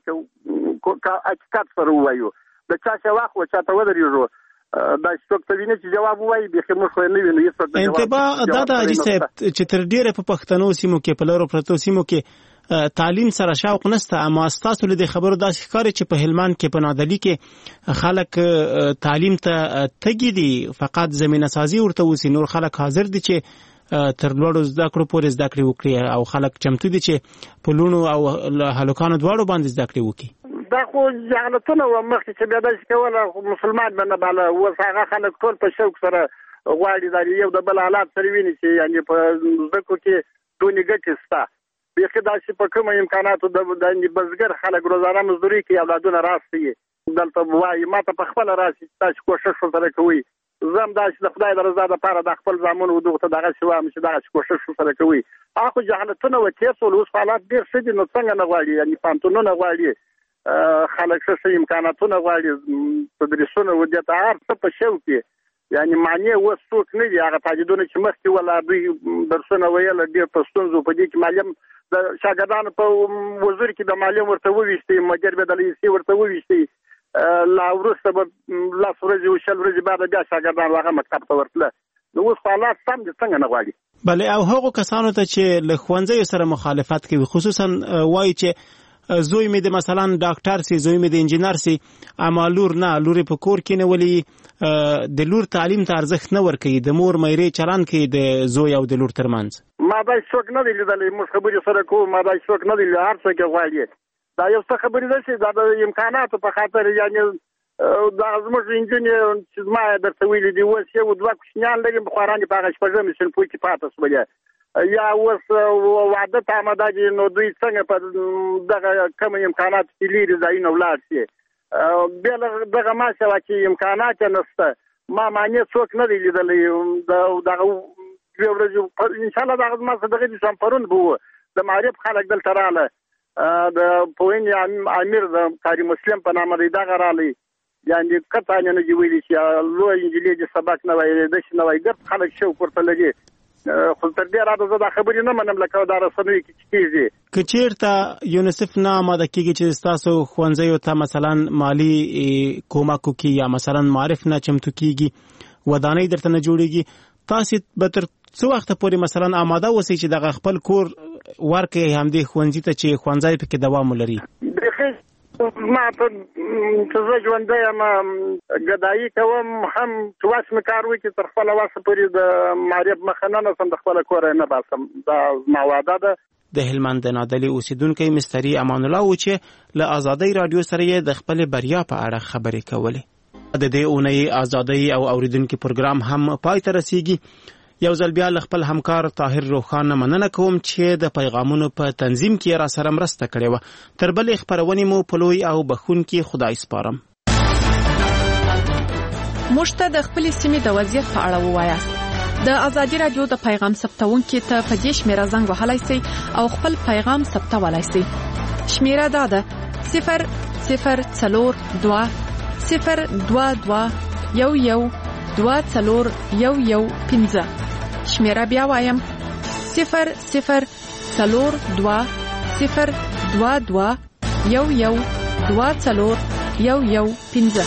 چې حقیقت سره ووایو، د چا چې واخو چا ته ودرېږو دا څوک ته ویني چې جواب وایي بیخي موږ خو نه وینو هېڅ څوک انتباه دا ده حاجي صاحب چې تر ډېره په پښتنو سیمو کې په لرو پرتو سیمو کې تعلیم سره شوق نشته، اما ستاسو له دې خبرو داسې ښکاري چې په هلمند کې په نادعلي کې خلک تعلیم ته تږي دي، فقط زمینه سازي ورته وسي، نور خلک حاضر دي چې تر لوړو زده کړو پورې زده کړې وکړي او خلک چمتو دي چې په لوڼو او هلکانو دواړو باندې زده کړې وکړي. دا خو جهالتونه وه مخکې چې بیا داسې کوله مسلمان به نه باله، اوس هغه خلک ټول په شوق سره غواړي دا یو د بل حالات سره ویني چې یعنې په زده کړو کې دونې ګټې شته. بیخي داسې په کومه امکاناتو د بزګر خلک روزانه مزدوري کوي، اولادونه راسي دلته وایي ما ته په خپله راسي چې تاسې کوښښ ورسره کوئ، زه هم داسې د خدای د رضا دپاره د خپل زامن دغو ته دغسې وایم چې دغسې کوښښ ورسره کوئ. هغه خو جهالتونه وه تېر شول، اوس حالات ډېر ښه دي، نو څنګه نه غواړي یعنې پوهنتونونه غواړي، خلک ښه ښه امکاناتونه غواړي، تدریسونه و دې ته هر څه په شوق کې یعنې معنی اوس څوک نه دي. هغه تاجدونه چې مخکې ولا دوی درسونه ویل ډېر په ستونزو په دې کې معلم د شاګردانو په وزیر کې د معلم ورته وویشتي، مدیر به د لیسې ورته وویشتي، لا وروسته به لس ورځې او شل ورځې بعد بیا شاګردان هغه مکتب ته ورتله. نو اوس حالات سم دي، څنګه نه غواړي. بلې او هغو کسانو ته چې له ښوونځیو سره مخالفت کوي، خصوصا وایي چې زوی مې د مثلا ډاکټر سي، زوی مې د انجینر سي، اما لور نه، لور په کور کې نه ولي د لور تعلیم ته ارزښت نه ورکوي، د مور میرې چلند کوي د زوی او د لور ترمنځ. ما دا څوک نه دی لیدلی، موږ خبرې سره کوو، ما دا څوک نه دی لیدلی، هر څوک یې غواړي. دا یو څه خبرې ده چې دا د امکاناتو په خاطر یعنې دا زموږ نجونې چې زما یې درته ویلي دي اوس یو دوه کوچنیان لري، بخارا په هغه شپږمې صنفو کې پاته شولې، یا اوس واده ته آماده دي، نو دوی څنګه په دغه کم امکاناتو کې لرې ځایونه ولاړ شي. بیا له دغه ما سوه چې امکانات یې نشته، ما معنی څوک نه دی لیدلی. دغه دوې ورځې انشاءالله دغه زما څه دغه دي پرون به وو د معرف خلک دلته راله، د پوهنې امیر د قاري مسلم په نامه دی دغه رالی، یعنې قطعا نه دي ویلي چې لویه نجلۍ دې سبق نه وایي، داسې نه وایي، ګرد خلک شوق ورته لري. خو تر دې راته زه دا خبرې نه منم لکه دا رسنیو کې چې کېږي. که چېرته یونیسف نه آماده کېږي چې ستاسو ښوونځیو ته مثلا مالي کومک وکړي یا مثلا معرف نه چمتو کېږي، ودانۍ درته نه جوړېږي، تاسې به تر څو وخته پورې مثلا آماده اوسئ چې دغه خپل کور ورکړئ همدې ښوونځي ته چې ښوونځی پکې دوام ولري؟ بیخي ما ته چې زه ژوندی یم ګدایي کوم، هم چې وس مې کار وکړي تر خپله وسه پورې د معرف مخه نه نسم، د خپله کوره نه باسم، دا زما وعده ده. د هلمند د نادعلي اوسیدونکی مستري امان الله و چې له ازادۍ راډیو سره یې د خپلې بریا په اړه خبرې کولې. د دې اونۍ ازادۍ او اوریدونکي پروګرام هم پای ته رسیږي. یو ځل بیا له خپل همکار طاهر روخان مننه کوم چې د پیغامونو په تنظیم کې را سره مرسته کړې وه. تر بلې خپرونې مو په لوی او بخښونکي خدای سپارم. موږ ته د خپلې سیمې د وضعیت په اړه ووایاست. د ازادي راډیو د پیغام ثبتونکي ته په دې شمیره زنګ وهلی سئ او خپل پیغام ثبتولی سئ. شمیره دا ده صفر صفر څلور دوه صفر دوه دوه یو یو دوه څلور یو یو پنځه. شمیره بیا وایم صفر صفر څلور دوه صفر دوه دوه یو یو دوه څلور یو یو پنځه.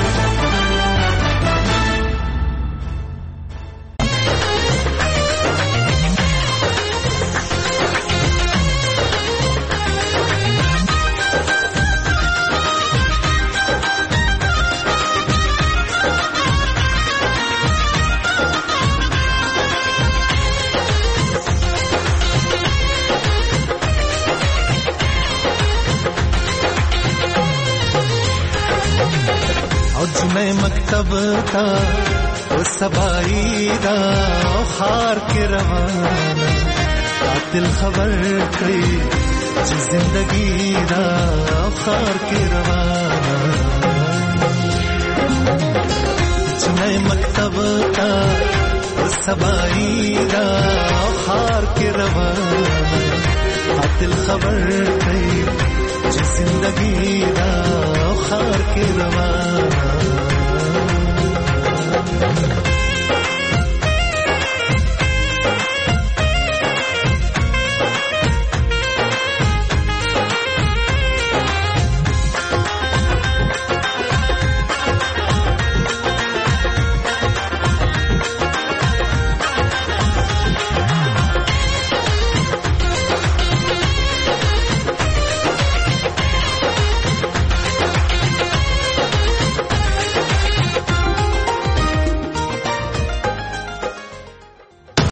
मैं मकतब था वो सबाई दा खार के रवाना कातिल खबर कई जी जिंदगी दा खार के रवाना کوچنی مکتب تا سبایی دا خار کې روانه عدل خبر کوي چې زندگی دا خار کې روانه